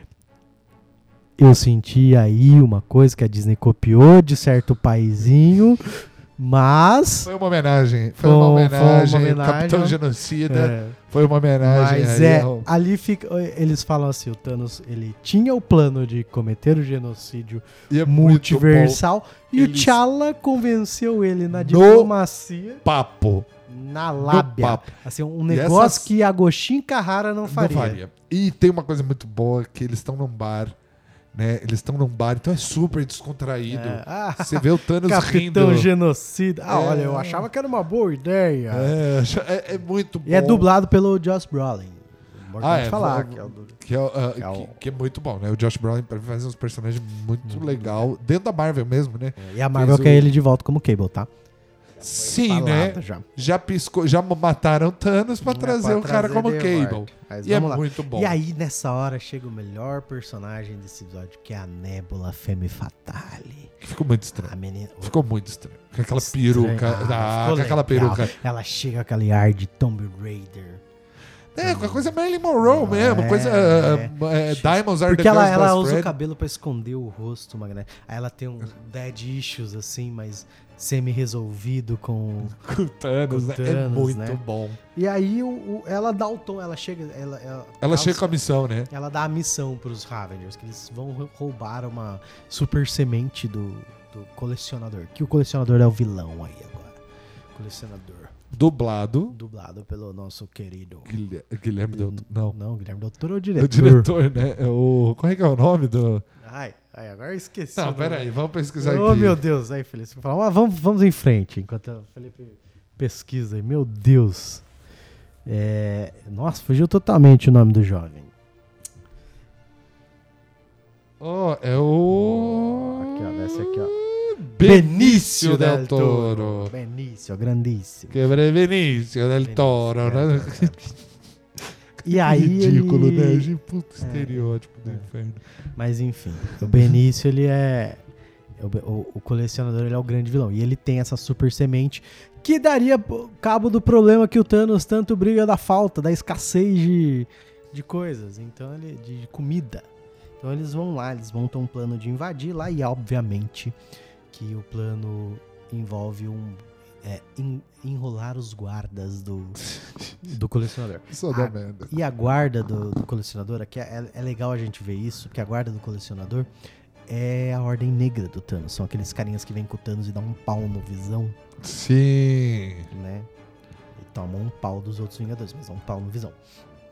[SPEAKER 1] Eu senti aí uma coisa que a Disney copiou de certo paizinho, mas...
[SPEAKER 2] Foi uma homenagem. Foi,
[SPEAKER 1] Foi-
[SPEAKER 2] uma
[SPEAKER 1] foi uma
[SPEAKER 2] homenagem.
[SPEAKER 1] homenagem.
[SPEAKER 2] Capitão Genocida.
[SPEAKER 1] É,
[SPEAKER 2] Foi uma homenagem.
[SPEAKER 1] mas
[SPEAKER 2] aí
[SPEAKER 1] é,
[SPEAKER 2] ao-
[SPEAKER 1] ali fica, eles falam assim, o Thanos, ele tinha o plano de cometer o genocídio
[SPEAKER 2] E é muito
[SPEAKER 1] multiversal, e
[SPEAKER 2] Eles-
[SPEAKER 1] o T'Challa convenceu ele na diplomacia,
[SPEAKER 2] bom papo.
[SPEAKER 1] na lábia.
[SPEAKER 2] papo.
[SPEAKER 1] Assim, um
[SPEAKER 2] E
[SPEAKER 1] negócio
[SPEAKER 2] essas-
[SPEAKER 1] que Agostinho Carrara não faria.
[SPEAKER 2] Não faria. E tem uma coisa muito boa, que eles estão num bar, né? Eles estão num bar, então é super descontraído.
[SPEAKER 1] É. Ah,
[SPEAKER 2] Você vê o Thanos
[SPEAKER 1] Capitão
[SPEAKER 2] rindo.
[SPEAKER 1] Genocida. Ah,
[SPEAKER 2] É.
[SPEAKER 1] olha, eu achava que era uma boa ideia.
[SPEAKER 2] É, é, é muito bom.
[SPEAKER 1] E é dublado pelo Josh Brolin. Importante
[SPEAKER 2] Ah, é,
[SPEAKER 1] falar.
[SPEAKER 2] vou-
[SPEAKER 1] Que é o do...
[SPEAKER 2] Que é, uh,
[SPEAKER 1] Que é o-
[SPEAKER 2] que, que é muito bom, né? O Josh Brolin pra mim, faz uns personagens muito
[SPEAKER 1] Muito
[SPEAKER 2] legal. Dentro da Marvel mesmo, né?
[SPEAKER 1] E a Marvel
[SPEAKER 2] Fez
[SPEAKER 1] quer
[SPEAKER 2] o-
[SPEAKER 1] ele de volta como Cable, tá?
[SPEAKER 2] Sim,
[SPEAKER 1] Falado
[SPEAKER 2] né?
[SPEAKER 1] Já.
[SPEAKER 2] Já piscou, já mataram Thanos pra
[SPEAKER 1] É,
[SPEAKER 2] trazer
[SPEAKER 1] pra
[SPEAKER 2] o cara
[SPEAKER 1] trazer
[SPEAKER 2] como
[SPEAKER 1] de
[SPEAKER 2] Cable.
[SPEAKER 1] volta. Mas
[SPEAKER 2] E é
[SPEAKER 1] vamos lá.
[SPEAKER 2] muito bom.
[SPEAKER 1] E aí, nessa hora, chega o melhor personagem desse episódio, que é a Nebula Femme Fatale.
[SPEAKER 2] Ficou muito estranho.
[SPEAKER 1] A menina...
[SPEAKER 2] Ficou muito estranho. Com aquela
[SPEAKER 1] Estranho.
[SPEAKER 2] peruca.
[SPEAKER 1] Ah,
[SPEAKER 2] Ah,
[SPEAKER 1] ficou
[SPEAKER 2] com aquela
[SPEAKER 1] legal.
[SPEAKER 2] peruca.
[SPEAKER 1] Ela chega com aquele ar de Tomb Raider.
[SPEAKER 2] É, com a coisa Marilyn Monroe mesmo.
[SPEAKER 1] É,
[SPEAKER 2] Coisa.
[SPEAKER 1] é.
[SPEAKER 2] uh, é, Diamonds are
[SPEAKER 1] Porque
[SPEAKER 2] the
[SPEAKER 1] ela,
[SPEAKER 2] girl's
[SPEAKER 1] ela
[SPEAKER 2] best
[SPEAKER 1] usa
[SPEAKER 2] friend.
[SPEAKER 1] o cabelo pra esconder o rosto, Magné. Aí ela tem um dead issues, assim, mas semi-resolvido com...
[SPEAKER 2] Com o Thanos,
[SPEAKER 1] Com
[SPEAKER 2] né? É
[SPEAKER 1] Thanos,
[SPEAKER 2] muito
[SPEAKER 1] né?
[SPEAKER 2] bom.
[SPEAKER 1] E aí o, o- ela dá o tom, ela chega... Ela, ela,
[SPEAKER 2] Ela chega com a missão, né?
[SPEAKER 1] Ela dá a missão pros Ravengers, que eles vão rou- roubar uma super semente do, do colecionador. Que o colecionador é o vilão aí agora. Colecionador.
[SPEAKER 2] Dublado.
[SPEAKER 1] Dublado pelo nosso querido...
[SPEAKER 2] Guilherme, Guilherme Del Não.
[SPEAKER 1] Não, Guilherme Doutor ou
[SPEAKER 2] O
[SPEAKER 1] diretor?
[SPEAKER 2] diretor, né? É o... Como é que é o nome do.
[SPEAKER 1] Ai, ai, agora eu esqueci.
[SPEAKER 2] Não,
[SPEAKER 1] o nome.
[SPEAKER 2] peraí, vamos pesquisar
[SPEAKER 1] Oh,
[SPEAKER 2] aqui.
[SPEAKER 1] meu Deus. Aí, Felipe, você fala, ah, vamos, vamos em frente, enquanto o Felipe pesquisa aí. Meu Deus. É, nossa, fugiu totalmente o nome do jovem.
[SPEAKER 2] Oh, é o.
[SPEAKER 1] Aqui, ó, desce aqui, ó.
[SPEAKER 2] Benício del Toro.
[SPEAKER 1] Benício, grandíssimo.
[SPEAKER 2] Que é Benício del
[SPEAKER 1] Benício,
[SPEAKER 2] Toro, né?
[SPEAKER 1] é, é. E aí
[SPEAKER 2] Ridículo,
[SPEAKER 1] ele...
[SPEAKER 2] né? De puto
[SPEAKER 1] É.
[SPEAKER 2] estereótipo do
[SPEAKER 1] É.
[SPEAKER 2] inferno.
[SPEAKER 1] Mas enfim, o Benício, ele é... O, o- o colecionador, ele é o grande vilão. E ele tem essa super semente que daria p- cabo do problema que o Thanos tanto briga da falta, da escassez de, de coisas. Então, ele, de comida. Então eles vão lá, eles montam um plano de invadir lá e, obviamente, que o plano envolve um... é, en- enrolar os guardas do, do colecionador.
[SPEAKER 2] Só
[SPEAKER 1] Ah,
[SPEAKER 2] dá merda.
[SPEAKER 1] E a guarda do, do colecionador, aqui é, é legal a gente ver isso, porque a guarda do colecionador é a ordem negra do Thanos. São aqueles carinhas que vêm com o Thanos e dão um pau no Visão,
[SPEAKER 2] Sim.
[SPEAKER 1] né? E tomam um pau dos outros Vingadores, mas dão um pau no Visão.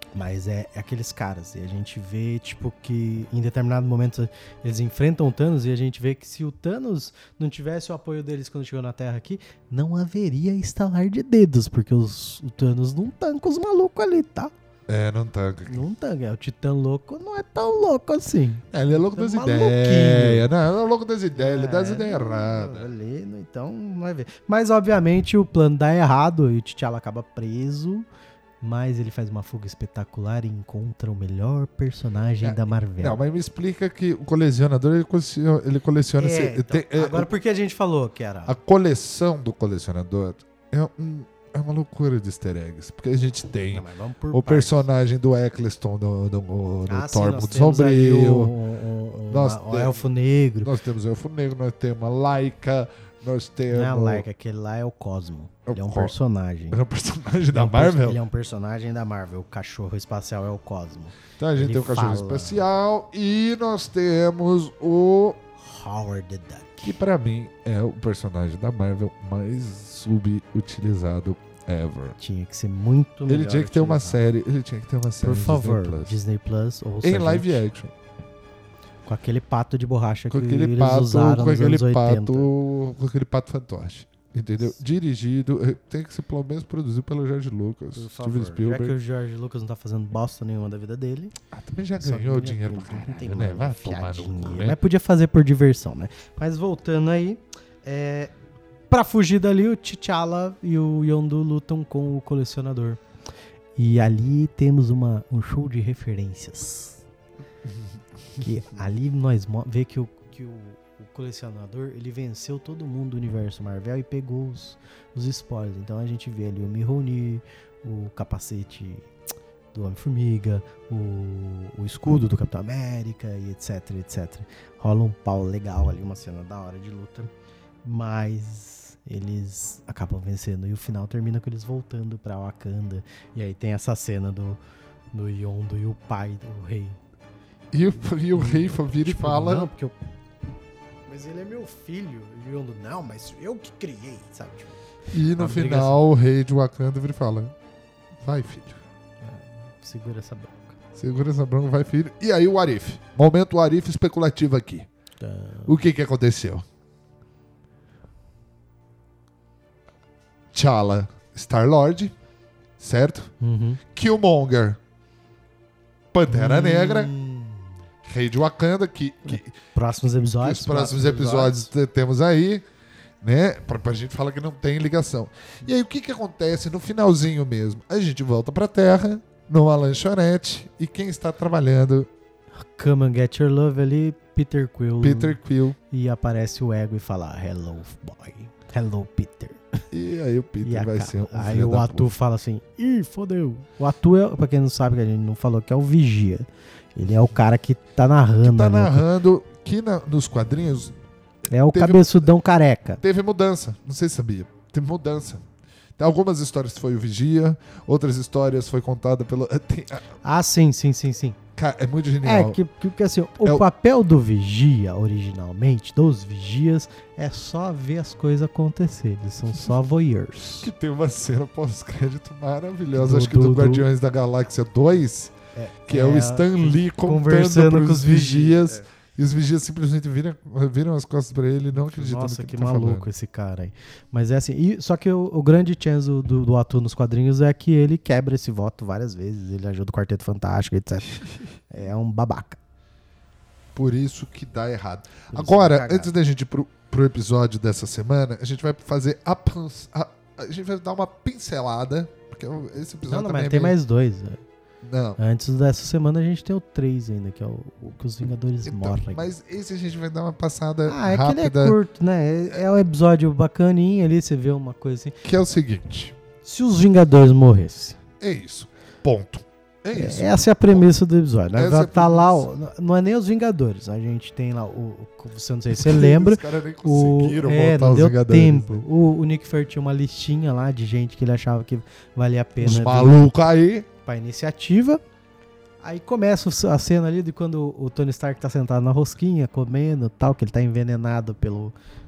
[SPEAKER 1] Mas é, é aqueles caras, e a gente vê, tipo, que em determinado momento eles enfrentam o Thanos, e a gente vê que se o Thanos não tivesse o apoio deles quando chegou na Terra aqui, não haveria estalar de dedos, porque os, o Thanos não tanca os malucos ali, tá?
[SPEAKER 2] É, não tanca.
[SPEAKER 1] Não tanca, é, o Titã louco não é tão louco assim.
[SPEAKER 2] É, ele é louco
[SPEAKER 1] É
[SPEAKER 2] das
[SPEAKER 1] maluquinho.
[SPEAKER 2] ideias. Não, ele é louco das ideias, ele dá as
[SPEAKER 1] É,
[SPEAKER 2] ideias erradas.
[SPEAKER 1] ali, então, vai ver. Mas, obviamente, o plano dá errado, e o T'Challa acaba preso. Mas ele faz uma fuga espetacular e encontra o melhor personagem
[SPEAKER 2] É,
[SPEAKER 1] da Marvel.
[SPEAKER 2] Não, mas me explica que o colecionador, ele coleciona... Ele coleciona
[SPEAKER 1] É,
[SPEAKER 2] esse-
[SPEAKER 1] então,
[SPEAKER 2] tem- é,
[SPEAKER 1] agora, por que a gente falou que era...
[SPEAKER 2] a coleção do colecionador é, um- é uma loucura de easter eggs. Porque a gente tem
[SPEAKER 1] Não, mas vamos por
[SPEAKER 2] o
[SPEAKER 1] partes.
[SPEAKER 2] personagem do Eccleston no, no, no
[SPEAKER 1] Ah, sim,
[SPEAKER 2] Thor
[SPEAKER 1] nós
[SPEAKER 2] Mundo
[SPEAKER 1] temos aí
[SPEAKER 2] Sombrio.
[SPEAKER 1] um, um, um,
[SPEAKER 2] Nós
[SPEAKER 1] uma- um
[SPEAKER 2] temos-
[SPEAKER 1] elfo negro.
[SPEAKER 2] Nós temos o Elfo Negro, nós temos a Laika, nós temos...
[SPEAKER 1] Não é a Laika, aquele lá é o Cosmo.
[SPEAKER 2] É o
[SPEAKER 1] Ele é um
[SPEAKER 2] Co-
[SPEAKER 1] personagem.
[SPEAKER 2] É um personagem
[SPEAKER 1] Ele é
[SPEAKER 2] da
[SPEAKER 1] um perso-
[SPEAKER 2] Marvel.
[SPEAKER 1] Ele é um personagem da Marvel. O cachorro espacial é o Cosmo.
[SPEAKER 2] Então a gente
[SPEAKER 1] ele
[SPEAKER 2] tem o Cachorro
[SPEAKER 1] fala.
[SPEAKER 2] Especial e nós temos o...
[SPEAKER 1] Howard the Duck.
[SPEAKER 2] Que pra mim é o personagem da Marvel mais subutilizado ever.
[SPEAKER 1] Tinha que ser muito melhor.
[SPEAKER 2] Ele tinha que ter uma
[SPEAKER 1] utilizado.
[SPEAKER 2] série, ele tinha que ter uma série
[SPEAKER 1] Por
[SPEAKER 2] no
[SPEAKER 1] favor,
[SPEAKER 2] Disney Plus.
[SPEAKER 1] Disney Plus. Ou
[SPEAKER 2] Em
[SPEAKER 1] seja,
[SPEAKER 2] live action.
[SPEAKER 1] com aquele pato de borracha
[SPEAKER 2] Com
[SPEAKER 1] que
[SPEAKER 2] aquele
[SPEAKER 1] eles
[SPEAKER 2] pato,
[SPEAKER 1] usaram
[SPEAKER 2] com
[SPEAKER 1] nos
[SPEAKER 2] aquele
[SPEAKER 1] anos oitenta.
[SPEAKER 2] pato, com aquele pato fantoche. Entendeu? Dirigido, eh, tem que ser pelo menos produzido pelo George Lucas,
[SPEAKER 1] Por
[SPEAKER 2] Steven
[SPEAKER 1] favor, já
[SPEAKER 2] Spielberg.
[SPEAKER 1] que o George Lucas não tá fazendo bosta nenhuma da vida dele.
[SPEAKER 2] Ah, também já
[SPEAKER 1] só
[SPEAKER 2] ganhou
[SPEAKER 1] que
[SPEAKER 2] dinheiro
[SPEAKER 1] não
[SPEAKER 2] pra
[SPEAKER 1] tem- não tem
[SPEAKER 2] caralho, né?
[SPEAKER 1] mais
[SPEAKER 2] Vai
[SPEAKER 1] enfiar
[SPEAKER 2] tomar no cu,
[SPEAKER 1] dinheiro.
[SPEAKER 2] né?
[SPEAKER 1] Mas podia fazer por diversão, né? Mas voltando aí, é, pra fugir dali, o T'Challa e o Yondu lutam com o colecionador. E ali temos uma, um show de referências. Que ali nós mo- vê que o, que o, o colecionador, ele venceu todo mundo do universo Marvel e pegou os, os spoilers. Então a gente vê ali o Mjolnir, o capacete do Homem-Formiga, o, o escudo do Capitão América e etc, etcétera. Rola um pau legal ali, uma cena da hora de luta. Mas eles acabam vencendo. E o final termina com eles voltando pra Wakanda. E aí tem essa cena do, do Yondu e o pai do rei.
[SPEAKER 2] E o, e o rei vira e
[SPEAKER 1] Tipo,
[SPEAKER 2] fala...
[SPEAKER 1] Não, porque eu... Mas ele é meu filho. E o Yondu, não, mas eu que criei, sabe? Tipo,
[SPEAKER 2] E no
[SPEAKER 1] uma briga
[SPEAKER 2] final o rei de Wakanda vira e fala: vai, filho.
[SPEAKER 1] segura essa bronca.
[SPEAKER 2] Segura essa bronca, vai, filho. E aí o Arif. Momento Arif especulativo aqui.
[SPEAKER 1] Então,
[SPEAKER 2] O que que aconteceu? T'Challa, Star-Lord, certo?
[SPEAKER 1] uhum.
[SPEAKER 2] Killmonger, Pantera
[SPEAKER 1] Hum,
[SPEAKER 2] Negra, Rei de Wakanda, que, que,
[SPEAKER 1] Próximos
[SPEAKER 2] que
[SPEAKER 1] episódios.
[SPEAKER 2] os próximos episódios te- temos aí, né? Pra, pra gente falar que não tem ligação. E aí o que que acontece no finalzinho mesmo? A gente volta pra Terra, numa lanchonete, e quem está trabalhando?
[SPEAKER 1] Come and Get Your Love ali, Peter Quill.
[SPEAKER 2] Peter Quill.
[SPEAKER 1] E aparece o Ego e fala, hello, boy. Hello, Peter.
[SPEAKER 2] E aí o Peter
[SPEAKER 1] E a
[SPEAKER 2] vai
[SPEAKER 1] ca-
[SPEAKER 2] ser um
[SPEAKER 1] Aí
[SPEAKER 2] filho
[SPEAKER 1] o
[SPEAKER 2] da
[SPEAKER 1] Atu fala assim, ih, fodeu. O Atu, é, pra quem não sabe, que a gente não falou, que é o Vigia. Ele é o cara que tá narrando.
[SPEAKER 2] tá
[SPEAKER 1] né?
[SPEAKER 2] narrando que na- nos quadrinhos
[SPEAKER 1] É o
[SPEAKER 2] teve-
[SPEAKER 1] cabeçudão careca.
[SPEAKER 2] teve mudança. Não sei se sabia. Teve mudança. Tem algumas histórias foi o Vigia, outras histórias foi contada pelo. tem-
[SPEAKER 1] Ah, sim, sim, sim, sim.
[SPEAKER 2] cara, é muito
[SPEAKER 1] É,
[SPEAKER 2] genial.
[SPEAKER 1] que, que, que assim, o
[SPEAKER 2] É o-
[SPEAKER 1] papel do Vigia, originalmente, dos Vigias, é só ver as coisas acontecer. Eles são só voyeurs.
[SPEAKER 2] Que tem uma cena pós-crédito maravilhosa,
[SPEAKER 1] Do-
[SPEAKER 2] acho que do,
[SPEAKER 1] do- do-
[SPEAKER 2] Guardiões da Galáxia dois, que é, o Stan Lee contando
[SPEAKER 1] conversando
[SPEAKER 2] pros
[SPEAKER 1] com os
[SPEAKER 2] vigias.
[SPEAKER 1] vigias.
[SPEAKER 2] E os vigias simplesmente viram, viram as costas pra ele e não acreditam
[SPEAKER 1] Nossa,
[SPEAKER 2] no que,
[SPEAKER 1] que
[SPEAKER 2] ele tá
[SPEAKER 1] maluco
[SPEAKER 2] falando.
[SPEAKER 1] esse cara aí. Mas é assim, e- só que o, o grande chance do, do Atu nos quadrinhos é que ele quebra esse voto várias vezes. Ele ajuda o Quarteto Fantástico, etcétera. É um babaca.
[SPEAKER 2] Por isso que dá errado.
[SPEAKER 1] Por isso
[SPEAKER 2] Agora,
[SPEAKER 1] que dá
[SPEAKER 2] antes da gente ir pro, pro episódio dessa semana, a gente vai fazer a, pans- a, a gente vai dar uma pincelada, porque esse episódio
[SPEAKER 1] Não, não,
[SPEAKER 2] também
[SPEAKER 1] mas
[SPEAKER 2] é
[SPEAKER 1] tem
[SPEAKER 2] meio-
[SPEAKER 1] mais dois.
[SPEAKER 2] Não.
[SPEAKER 1] Antes dessa semana a gente tem o três ainda, que é o, o que os Vingadores
[SPEAKER 2] Então,
[SPEAKER 1] morrem.
[SPEAKER 2] mas esse a gente vai dar uma passada
[SPEAKER 1] Ah, é que ele
[SPEAKER 2] rápida,
[SPEAKER 1] é curto, né? É, é um episódio bacaninho ali, você vê uma coisa assim.
[SPEAKER 2] que é o seguinte.
[SPEAKER 1] Se os Vingadores morressem.
[SPEAKER 2] É isso. Ponto. É isso.
[SPEAKER 1] Essa é a premissa do episódio. Né?
[SPEAKER 2] Essa
[SPEAKER 1] Vai
[SPEAKER 2] é a
[SPEAKER 1] tá lá,
[SPEAKER 2] premissa.
[SPEAKER 1] o- não é nem os Vingadores. A gente tem lá, o, o você não sei se você lembra.
[SPEAKER 2] Os caras nem
[SPEAKER 1] O,
[SPEAKER 2] conseguiram
[SPEAKER 1] é,
[SPEAKER 2] montar
[SPEAKER 1] não
[SPEAKER 2] os
[SPEAKER 1] deu
[SPEAKER 2] Vingadores.
[SPEAKER 1] tempo. O, o Nick Fury tinha uma listinha lá de gente que ele achava que valia a pena
[SPEAKER 2] Os
[SPEAKER 1] vir
[SPEAKER 2] malucos aí.
[SPEAKER 1] pra iniciativa. Aí começa o- a cena ali de quando o Tony Stark tá sentado na rosquinha, comendo tal, que ele tá envenenado pelo,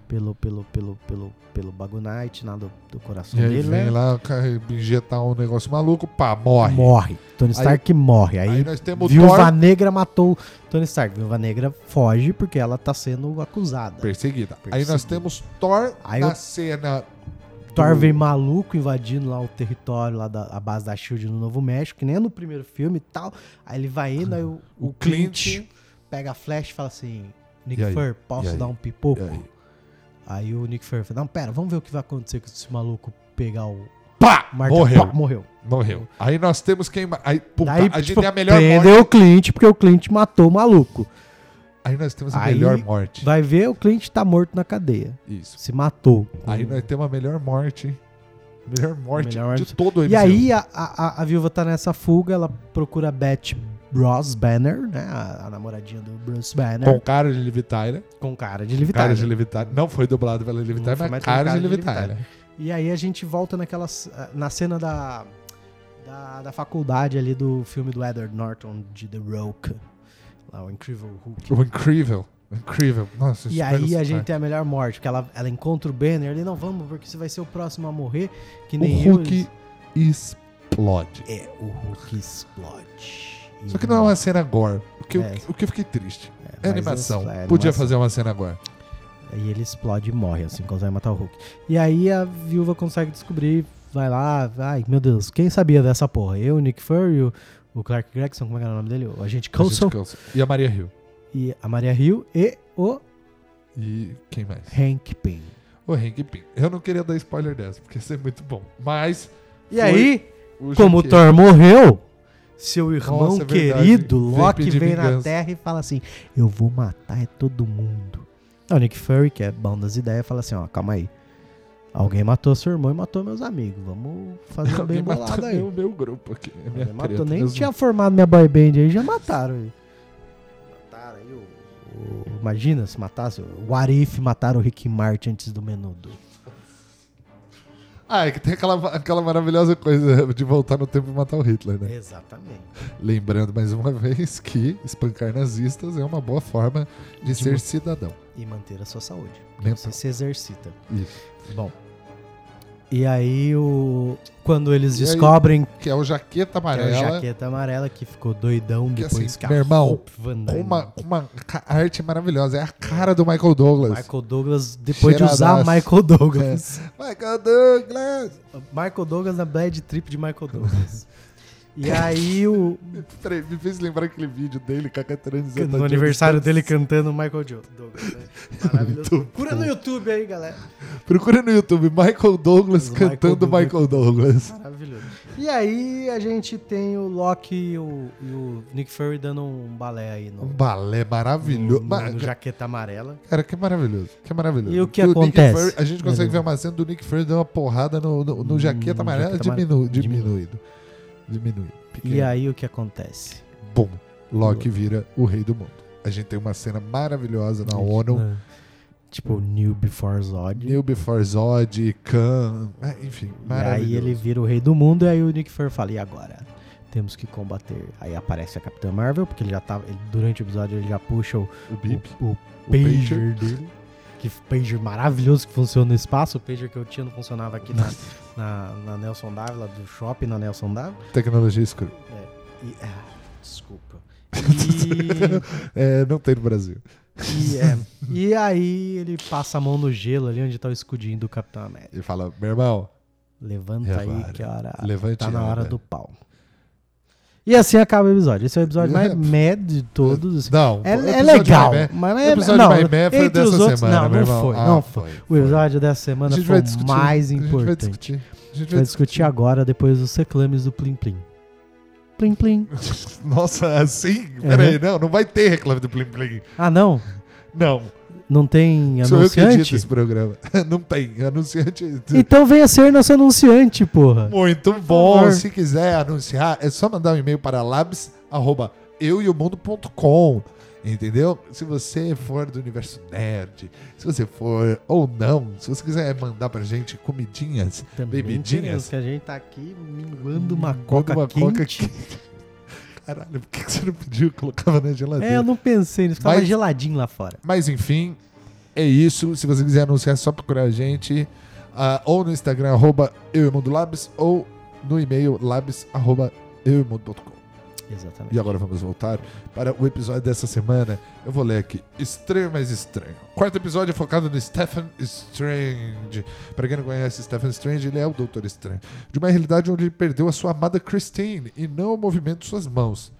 [SPEAKER 1] pelo, pelo, pelo, pelo, pelo Bagunite, lá do, do coração
[SPEAKER 2] E aí
[SPEAKER 1] dele,
[SPEAKER 2] vem
[SPEAKER 1] né?
[SPEAKER 2] lá cara, injetar um negócio maluco, pá, morre.
[SPEAKER 1] Morre. Tony Stark morre. Aí,
[SPEAKER 2] Aí nós temos o
[SPEAKER 1] Viúva
[SPEAKER 2] Thor
[SPEAKER 1] Negra matou Tony Stark. Viúva Negra foge porque ela tá sendo acusada.
[SPEAKER 2] perseguida. Aí
[SPEAKER 1] Perseguida.
[SPEAKER 2] nós temos Thor
[SPEAKER 1] Aí
[SPEAKER 2] na
[SPEAKER 1] o-
[SPEAKER 2] cena.
[SPEAKER 1] Thor
[SPEAKER 2] do-
[SPEAKER 1] vem maluco invadindo lá o território, lá da a base da SHIELD no Novo México, que nem é no primeiro filme e tal. Aí ele vai indo, aí o,
[SPEAKER 2] O
[SPEAKER 1] o
[SPEAKER 2] Clint-
[SPEAKER 1] Clint pega a flecha e fala assim: Nick
[SPEAKER 2] E aí?
[SPEAKER 1] Fury,
[SPEAKER 2] E
[SPEAKER 1] posso
[SPEAKER 2] aí?
[SPEAKER 1] dar um pipoco?
[SPEAKER 2] E aí?
[SPEAKER 1] Aí o Nick Fury fala: não, pera, vamos ver o que vai acontecer com esse maluco pegar o
[SPEAKER 2] Pá!
[SPEAKER 1] martelo.
[SPEAKER 2] Morreu.
[SPEAKER 1] Pá, morreu.
[SPEAKER 2] Morreu. Aí nós temos quem. ma- Aí, puta,
[SPEAKER 1] Daí,
[SPEAKER 2] a gente
[SPEAKER 1] tipo,
[SPEAKER 2] tem a melhor
[SPEAKER 1] prendeu
[SPEAKER 2] morte.
[SPEAKER 1] o Clint, porque o Clint matou o maluco.
[SPEAKER 2] Aí nós temos a
[SPEAKER 1] Aí
[SPEAKER 2] melhor morte.
[SPEAKER 1] Vai ver, o Clint tá morto na cadeia.
[SPEAKER 2] Isso.
[SPEAKER 1] Se matou.
[SPEAKER 2] Aí nós temos a melhor morte. Melhor morte
[SPEAKER 1] Melhor
[SPEAKER 2] de
[SPEAKER 1] morte.
[SPEAKER 2] todo o M C U.
[SPEAKER 1] E aí a, a, a viúva tá nessa fuga, ela procura Beth Ross Banner, né? A, a namoradinha do Bruce Banner.
[SPEAKER 2] Com cara de Liv Tyler.
[SPEAKER 1] Com cara de Liv
[SPEAKER 2] Cara
[SPEAKER 1] Tyler.
[SPEAKER 2] de Liv Tyler. Não foi dublado pela Liv
[SPEAKER 1] Não
[SPEAKER 2] Tyler,
[SPEAKER 1] foi,
[SPEAKER 2] mas
[SPEAKER 1] mas tem
[SPEAKER 2] cara de Liv Tyler.
[SPEAKER 1] E aí a gente volta naquelas, na cena da, da, da faculdade ali do filme do Edward Norton de The Rock. Lá, o Incrível Hulk.
[SPEAKER 2] O incrível. Incrível. Nossa,
[SPEAKER 1] E
[SPEAKER 2] isso
[SPEAKER 1] aí
[SPEAKER 2] vai-
[SPEAKER 1] a gente tem a melhor morte, porque ela, ela encontra o Banner ali, não, vamos, porque você vai ser o próximo a morrer, que
[SPEAKER 2] O
[SPEAKER 1] nem eu.
[SPEAKER 2] Hulk explode.
[SPEAKER 1] É, o Hulk explode.
[SPEAKER 2] Só que não é uma cena gore. O que, eu-
[SPEAKER 1] É.
[SPEAKER 2] o que eu fiquei triste.
[SPEAKER 1] É,
[SPEAKER 2] É
[SPEAKER 1] mas
[SPEAKER 2] animação.
[SPEAKER 1] é
[SPEAKER 2] Podia
[SPEAKER 1] animação.
[SPEAKER 2] fazer uma cena gore.
[SPEAKER 1] Aí ele explode e morre, assim, consegue matar o Hulk. E aí a viúva consegue descobrir, vai lá, ai, meu Deus, quem sabia dessa porra? Eu, o Nick Fury, o, o Clark Gregson, como é que era o nome dele? O Agente
[SPEAKER 2] A gente
[SPEAKER 1] Coulson,
[SPEAKER 2] cansa. E a Maria Hill.
[SPEAKER 1] e a Maria Hill e o
[SPEAKER 2] E quem mais?
[SPEAKER 1] Hank Pym.
[SPEAKER 2] O Hank Pym. Eu não queria dar spoiler dessa, porque ia ser muito bom. Mas.
[SPEAKER 1] E
[SPEAKER 2] foi
[SPEAKER 1] aí,
[SPEAKER 2] o
[SPEAKER 1] como o
[SPEAKER 2] Jaqueta.
[SPEAKER 1] Thor morreu, seu irmão
[SPEAKER 2] Nossa, é verdade.
[SPEAKER 1] querido,
[SPEAKER 2] Vem
[SPEAKER 1] Loki,
[SPEAKER 2] pedir
[SPEAKER 1] vem na
[SPEAKER 2] vingança.
[SPEAKER 1] Terra e fala assim, eu vou matar é todo mundo. Aí o Nick Fury, que é bom das ideias, fala assim, ó, calma aí. Alguém matou seu irmão e matou meus amigos. Vamos fazer bem
[SPEAKER 2] Alguém
[SPEAKER 1] bolado
[SPEAKER 2] matou
[SPEAKER 1] aí.
[SPEAKER 2] meu, meu grupo aqui. a Minha
[SPEAKER 1] Alguém matou,
[SPEAKER 2] treta,
[SPEAKER 1] nem
[SPEAKER 2] meus-
[SPEAKER 1] tinha formado minha boy band aí, já mataram aí. Mataram aí o, o- imagina se matasse o What If mataram o Rick Martin antes do Menudo.
[SPEAKER 2] Ah, é que tem aquela, aquela maravilhosa coisa de voltar no tempo e matar o Hitler, né?
[SPEAKER 1] Exatamente.
[SPEAKER 2] Lembrando mais uma vez que espancar nazistas é uma boa forma de,
[SPEAKER 1] De
[SPEAKER 2] ser
[SPEAKER 1] ma-
[SPEAKER 2] cidadão.
[SPEAKER 1] E manter a sua saúde.
[SPEAKER 2] Mental.
[SPEAKER 1] Você se exercita.
[SPEAKER 2] Isso.
[SPEAKER 1] Bom. E aí, o... quando eles
[SPEAKER 2] E aí,
[SPEAKER 1] descobrem
[SPEAKER 2] Que é o Jaqueta
[SPEAKER 1] que é
[SPEAKER 2] Amarela.
[SPEAKER 1] a jaqueta amarela que ficou doidão
[SPEAKER 2] Que,
[SPEAKER 1] depois
[SPEAKER 2] assim,
[SPEAKER 1] que a
[SPEAKER 2] meu irmão,
[SPEAKER 1] Hope Van
[SPEAKER 2] com
[SPEAKER 1] Dyne-
[SPEAKER 2] uma, com uma ca- arte maravilhosa. É a cara do Michael Douglas.
[SPEAKER 1] Michael Douglas, depois de usar
[SPEAKER 2] Cheiradaço.
[SPEAKER 1] Michael Douglas.
[SPEAKER 2] Michael Douglas!
[SPEAKER 1] Michael Douglas na bad trip de Michael Douglas. E aí, o,
[SPEAKER 2] Peraí, me fez lembrar aquele vídeo dele com a Catarina Zeta
[SPEAKER 1] no
[SPEAKER 2] Jones.
[SPEAKER 1] aniversário dele cantando Michael Jo- Douglas. Né? Maravilhoso.
[SPEAKER 2] Muito
[SPEAKER 1] Procura no YouTube aí, galera.
[SPEAKER 2] Procura no YouTube, Michael Douglas
[SPEAKER 1] Os Michael
[SPEAKER 2] cantando
[SPEAKER 1] Douglas.
[SPEAKER 2] Michael Douglas.
[SPEAKER 1] Maravilhoso. E aí, a gente tem o Loki e o, e o Nick Fury dando um balé aí
[SPEAKER 2] Um
[SPEAKER 1] no,
[SPEAKER 2] balé
[SPEAKER 1] no,
[SPEAKER 2] maravilhoso.
[SPEAKER 1] no,
[SPEAKER 2] Mas,
[SPEAKER 1] no jaqueta amarela.
[SPEAKER 2] cara, que maravilhoso. Que maravilhoso.
[SPEAKER 1] E o que
[SPEAKER 2] Nick
[SPEAKER 1] acontece?
[SPEAKER 2] Fury- a gente consegue
[SPEAKER 1] Beleza.
[SPEAKER 2] ver uma cena do Nick Fury dando uma porrada no, no, no
[SPEAKER 1] Hum,
[SPEAKER 2] jaqueta amarela
[SPEAKER 1] jaqueta
[SPEAKER 2] diminu,
[SPEAKER 1] amarela.
[SPEAKER 2] diminuído. Diminuído. Pequeno.
[SPEAKER 1] E aí, o que acontece?
[SPEAKER 2] Bum. Loki vira o rei do mundo. A gente tem uma cena maravilhosa na ONU.
[SPEAKER 1] É. Tipo, New Before Zod.
[SPEAKER 2] New Before Zod, Khan, é, enfim,
[SPEAKER 1] E
[SPEAKER 2] maravilhoso.
[SPEAKER 1] aí ele vira o rei do mundo, e aí o Nick Fury fala, e agora? Temos que combater. Aí aparece a Capitã Marvel, porque ele já tava. Ele, durante o episódio ele já puxa o,
[SPEAKER 2] O bip.
[SPEAKER 1] o, o
[SPEAKER 2] O
[SPEAKER 1] pager dele. Que pager maravilhoso que funciona no espaço. O pager que eu tinha não funcionava aqui na, na, na Nelson Dávila, do shopping na Nelson Dávila.
[SPEAKER 2] Tecnologia escura.
[SPEAKER 1] E, ah, desculpa. E,
[SPEAKER 2] É, não tem no Brasil.
[SPEAKER 1] e, é, e aí ele passa a mão no gelo ali onde tá o escudinho do Capitão América.
[SPEAKER 2] Ele fala, meu irmão,
[SPEAKER 1] Levanta
[SPEAKER 2] E
[SPEAKER 1] aí
[SPEAKER 2] agora?
[SPEAKER 1] que a hora
[SPEAKER 2] Levante
[SPEAKER 1] tá na
[SPEAKER 2] a
[SPEAKER 1] hora
[SPEAKER 2] hora.
[SPEAKER 1] do pau. E assim acaba o episódio. Esse é o episódio mais mad de todos. assim.
[SPEAKER 2] não.
[SPEAKER 1] É,
[SPEAKER 2] o
[SPEAKER 1] é
[SPEAKER 2] episódio
[SPEAKER 1] legal,
[SPEAKER 2] mais meh-
[SPEAKER 1] mas
[SPEAKER 2] O
[SPEAKER 1] é,
[SPEAKER 2] episódio
[SPEAKER 1] não,
[SPEAKER 2] mais meh foi
[SPEAKER 1] entre
[SPEAKER 2] dessa
[SPEAKER 1] os outros,
[SPEAKER 2] semana,
[SPEAKER 1] não,
[SPEAKER 2] meu
[SPEAKER 1] não
[SPEAKER 2] irmão.
[SPEAKER 1] foi,
[SPEAKER 2] Ah,
[SPEAKER 1] não foi. O episódio dessa
[SPEAKER 2] A
[SPEAKER 1] semana
[SPEAKER 2] gente
[SPEAKER 1] foi
[SPEAKER 2] vai
[SPEAKER 1] o
[SPEAKER 2] discutir.
[SPEAKER 1] mais
[SPEAKER 2] A gente vai
[SPEAKER 1] importante.
[SPEAKER 2] discutir. A gente
[SPEAKER 1] A gente vai discutir agora, depois dos reclames do Plim Plim. Plim Plim.
[SPEAKER 2] Nossa, assim? Peraí, não, não vai ter reclame do Plim Plim.
[SPEAKER 1] Ah, não?
[SPEAKER 2] Não.
[SPEAKER 1] Não tem
[SPEAKER 2] Sou eu que edito
[SPEAKER 1] anunciante?
[SPEAKER 2] esse programa. Não tem. Anunciante.
[SPEAKER 1] Então venha ser nosso anunciante, porra.
[SPEAKER 2] Muito bom.
[SPEAKER 1] favor.
[SPEAKER 2] Se quiser anunciar, é só mandar um e-mail para labs arroba eu e o mundo ponto com. Entendeu? Se você for do universo nerd, se você for ou não, se você quiser mandar pra gente comidinhas,
[SPEAKER 1] Também
[SPEAKER 2] bebidinhas.
[SPEAKER 1] queremos, que a gente tá aqui minguando uma
[SPEAKER 2] Manda
[SPEAKER 1] coca
[SPEAKER 2] uma
[SPEAKER 1] quente.
[SPEAKER 2] coca quente. Caralho, por que que você não pediu? Colocava na geladeira.
[SPEAKER 1] É, eu não pensei nisso. Tava
[SPEAKER 2] Mas-
[SPEAKER 1] geladinho lá fora.
[SPEAKER 2] Mas enfim, é isso. Se você quiser anunciar, é só procurar a gente. Uh, ou no Instagram, arroba euemundolabs, ou no e-mail labs, arroba euemundo ponto com.
[SPEAKER 1] Exatamente.
[SPEAKER 2] E agora vamos voltar para o episódio dessa semana. Eu vou ler aqui. Estranho, mas estranho. Quarto episódio é focado no Stephen Strange. Para quem não conhece Stephen Strange, ele é o Doutor Estranho. De uma realidade onde ele perdeu a sua amada Christine e não o movimento de suas mãos.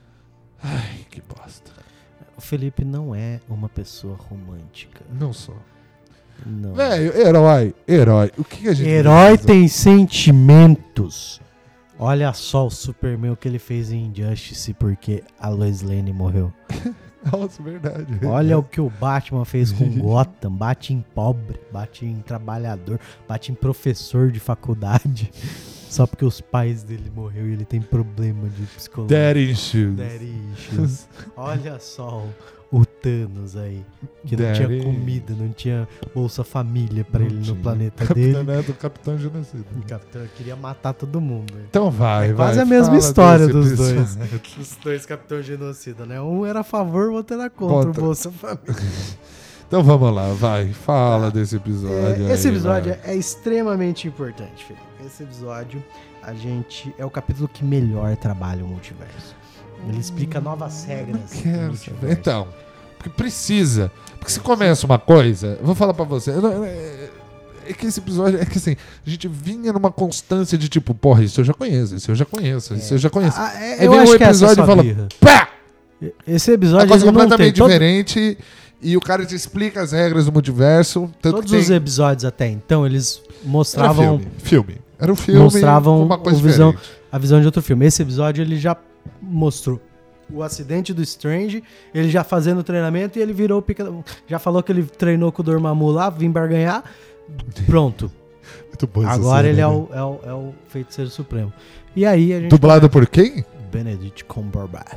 [SPEAKER 2] Ai, que bosta.
[SPEAKER 1] O Felipe não é uma pessoa romântica.
[SPEAKER 2] Não sou.
[SPEAKER 1] Não.
[SPEAKER 2] Velho, herói, herói. O que, que a gente
[SPEAKER 1] Herói
[SPEAKER 2] precisa?
[SPEAKER 1] tem sentimentos. Olha só o Superman, o que ele fez em Injustice, porque a Lois Lane morreu.
[SPEAKER 2] Nossa, verdade.
[SPEAKER 1] Olha o que o Batman fez com Gotham. Bate em pobre, bate em trabalhador, bate em professor de faculdade. Só porque os pais dele morreram e ele tem problema de psicologia.
[SPEAKER 2] Daddy issues.
[SPEAKER 1] Daddy issues. Olha só o, o Thanos aí, que não
[SPEAKER 2] Daddy.
[SPEAKER 1] tinha comida, não tinha Bolsa Família pra
[SPEAKER 2] Não
[SPEAKER 1] ele
[SPEAKER 2] tinha.
[SPEAKER 1] no planeta
[SPEAKER 2] Capitão
[SPEAKER 1] dele.
[SPEAKER 2] Neto, Capitão Genocida.
[SPEAKER 1] O Capitão queria matar todo mundo. Né?
[SPEAKER 2] Então vai,
[SPEAKER 1] É
[SPEAKER 2] vai.
[SPEAKER 1] quase a mesma
[SPEAKER 2] fala
[SPEAKER 1] história
[SPEAKER 2] desse
[SPEAKER 1] dos
[SPEAKER 2] episódio.
[SPEAKER 1] dois. Os dois Capitão Genocida, né? Um era a favor, o outro era contra,
[SPEAKER 2] Contra.
[SPEAKER 1] o Bolsa Família.
[SPEAKER 2] Então vamos lá, vai. Fala desse episódio.
[SPEAKER 1] É, esse
[SPEAKER 2] aí,
[SPEAKER 1] episódio
[SPEAKER 2] vai.
[SPEAKER 1] é extremamente importante, Felipe. Esse episódio, a gente é o capítulo que melhor trabalha o multiverso. Ele explica novas regras
[SPEAKER 2] Não
[SPEAKER 1] do
[SPEAKER 2] quero
[SPEAKER 1] multiverso.
[SPEAKER 2] saber. Então, porque precisa. Porque se começa uma coisa, eu vou falar pra você. eu não- É é que esse episódio, é que assim, a gente vinha numa constância de tipo, porra, isso eu já conheço, isso eu já conheço, isso eu já conheço.
[SPEAKER 1] Ah, é,
[SPEAKER 2] Aí
[SPEAKER 1] eu
[SPEAKER 2] vem
[SPEAKER 1] acho
[SPEAKER 2] um
[SPEAKER 1] que essa é a
[SPEAKER 2] episódio
[SPEAKER 1] sua
[SPEAKER 2] e fala,
[SPEAKER 1] birra.
[SPEAKER 2] pá!
[SPEAKER 1] Esse
[SPEAKER 2] A
[SPEAKER 1] episódio
[SPEAKER 2] coisa
[SPEAKER 1] ele não tem
[SPEAKER 2] completamente
[SPEAKER 1] todo-
[SPEAKER 2] diferente e o cara te explica as regras do multiverso. Tanto
[SPEAKER 1] todos
[SPEAKER 2] que tem...
[SPEAKER 1] os episódios até então, eles
[SPEAKER 2] Era
[SPEAKER 1] mostravam
[SPEAKER 2] filme, filme. Era um filme
[SPEAKER 1] mostravam
[SPEAKER 2] com uma coisa
[SPEAKER 1] o visão-
[SPEAKER 2] diferente.
[SPEAKER 1] a visão de outro filme. Esse episódio ele já mostrou o acidente do Strange, ele já fazendo o treinamento e ele virou o pica... Já falou que ele treinou com o Dormammu lá, vim barganhar. Pronto.
[SPEAKER 2] Muito bom essa
[SPEAKER 1] Agora
[SPEAKER 2] cena,
[SPEAKER 1] ele é
[SPEAKER 2] né?
[SPEAKER 1] o, é, o, é o feiticeiro supremo. E aí a gente...
[SPEAKER 2] Dublado por quem?
[SPEAKER 1] Benedict Cumberbatch.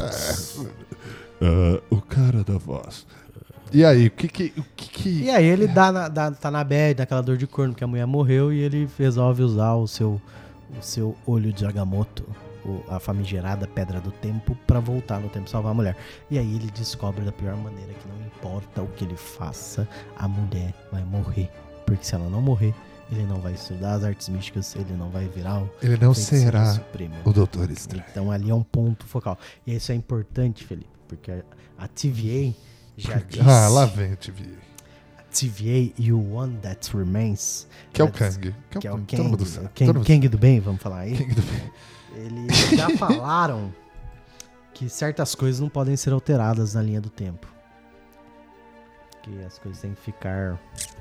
[SPEAKER 2] Ah, o cara da voz. E aí, o que que... O que, que...
[SPEAKER 1] E aí ele dá na, dá, tá na bad, naquela dor de corno, porque a mulher morreu e ele resolve usar o seu, o seu olho de Agamotto, o- a famigerada Pedra do Tempo, pra voltar no tempo e salvar a mulher. E aí ele descobre da pior maneira que não importa o que ele faça, a mulher vai morrer. Porque se ela não morrer, ele não vai estudar as artes místicas, ele não vai virar o
[SPEAKER 2] Ele não
[SPEAKER 1] feiticeiro
[SPEAKER 2] será
[SPEAKER 1] supremo.
[SPEAKER 2] o Doutor Estranho.
[SPEAKER 1] Então ali é um ponto focal. E isso é importante, Felipe, porque a, a T V A já disse...
[SPEAKER 2] Ah, lá vem a T V.
[SPEAKER 1] T V A e o One That Remains,
[SPEAKER 2] Que é o
[SPEAKER 1] That's-
[SPEAKER 2] Kang.
[SPEAKER 1] que é o
[SPEAKER 2] todo
[SPEAKER 1] Kang,
[SPEAKER 2] mundo sabe.
[SPEAKER 1] o Kang,
[SPEAKER 2] Todo mundo
[SPEAKER 1] Kang do bem, vamos falar aí.
[SPEAKER 2] sabe. Kang do bem.
[SPEAKER 1] Eles já falaram que certas coisas não podem ser alteradas na linha do tempo. Que as coisas têm que ficar